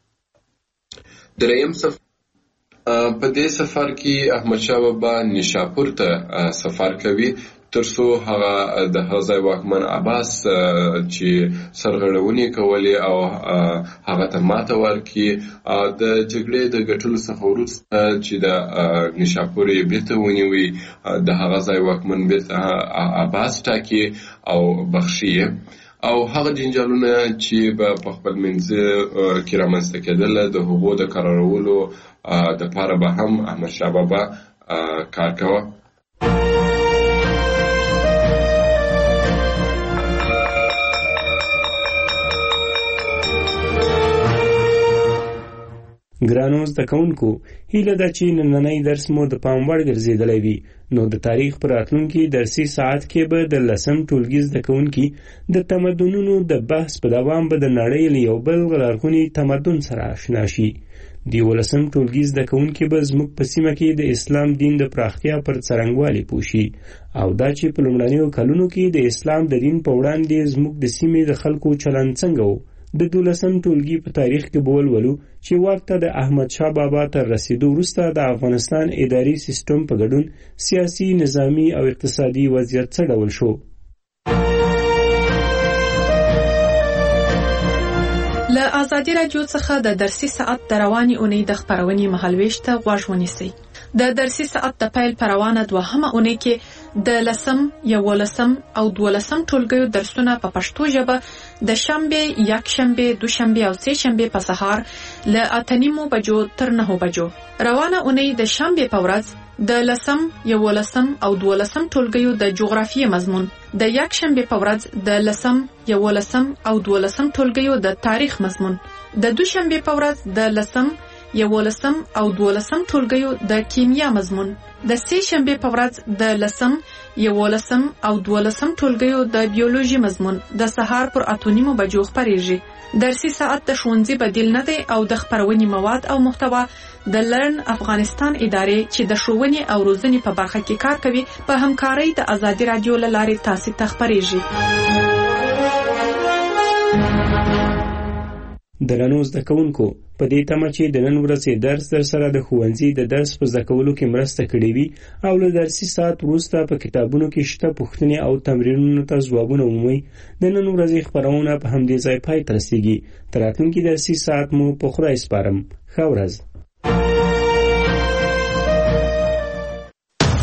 Speaker 17: دریم سفر په دې سفر کې احمد شاه بابا نیشاپور ته سفر کوي ترڅو هغه د هغه واکمن عباس چې سرغړونې کولې او هغه ته ماته ورکړي. د جګړې د ګټلو څخه وروسته چې د نیشاپور یې بیرته ونیوي، د هغه ځای واکمن بیرته عباس ټاکي او بخښي. او هغه جنجالونه چې په خپل منځ کې رامنځته کېدل د هغو د قرارولو د پاره به هم احمد شاه بابا کار کوه.
Speaker 15: ګرانو زده کوونکو، هیله ده چې نننی درس مو د پام وړ ګرځېدلی وي. نو د تاریخ په راتلونکي درسي ساعت کې به د 10م ټولګي زده کوونکي د تمدنونو د بحث په دوام به د نړۍ له یو بل لرغوني تمدن سره آشنا شي. د 11م ټولګي زده کوونکي به زموږ په سیمه کې د اسلام دین د پراختیا پر څرنګوالي پوه شي، او دا چې په لومړنیو کلونو کې د اسلام د دین په وړاندې زموږ د سیمې د خلکو چلند څنګه و. د 12م ټولګي په تاریخ کې به ولولو چې واک ته د احمد شاه بابا تر رسیدو وروسته د افغانستان اداري سیستم په ګډون سیاسي، نظامي او اقتصادي وضعیت څه ډول شو.
Speaker 14: له ازادي راډیو څخه د درسي ساعت د رواني اونۍ د خپرونې مهالويش ته غوږ ونیسئ. د درسي ساعت د پیل پر روانه دوهمه اونۍ کې د 10م، 11م او 12م ټولګیو درسونه په پښتو ژبه د شنبه، یکشنبه، دوشنبه او سه شنبه په سهار له 8:30 بجو تر 9 بجو. روانه اونۍ د شنبه په ورځ د 10م، 11م او 12م ټولګیو د جغرافیې مضمون، د یکشنبه په ورځ د 10م، 11م او 12م ټولګیو د تاریخ مضمون، د دوشنبه په ورځ د 10م، 11 او 12 ټولګیو د کیمیا مضمون، د سې شنبه په ورځ د 10 11 او 12 ټولګیو د بیولوژي مضمون د سهار پر 8:30 بجو خپریږي. درسي ساعت د ښوونځي بدیل نه دی او د خپرونې مواد او محتوا د لرن افغانستان ادارې چې د ښوونې او روزنې په برخه کې کار کوي په همکارۍ د آزادي رادیو له لارې تاسو ته خپریږي.
Speaker 15: درنو زده کوونکو، په دې تمه چې د نن ورځې درس در سره د ښوونځي د درس په زده کولو کې مرسته کړې وي او له درسي ساعت وروسته په کتابونو کې شته پوښتنې او تمرینونو ته ځوابونه ومومئ. د نن ورځې خپرونه په همدې ځای پای ته رسیږي. تر راتلونکي درسي ساعت مو په خدای سپارم. ښه ورځ.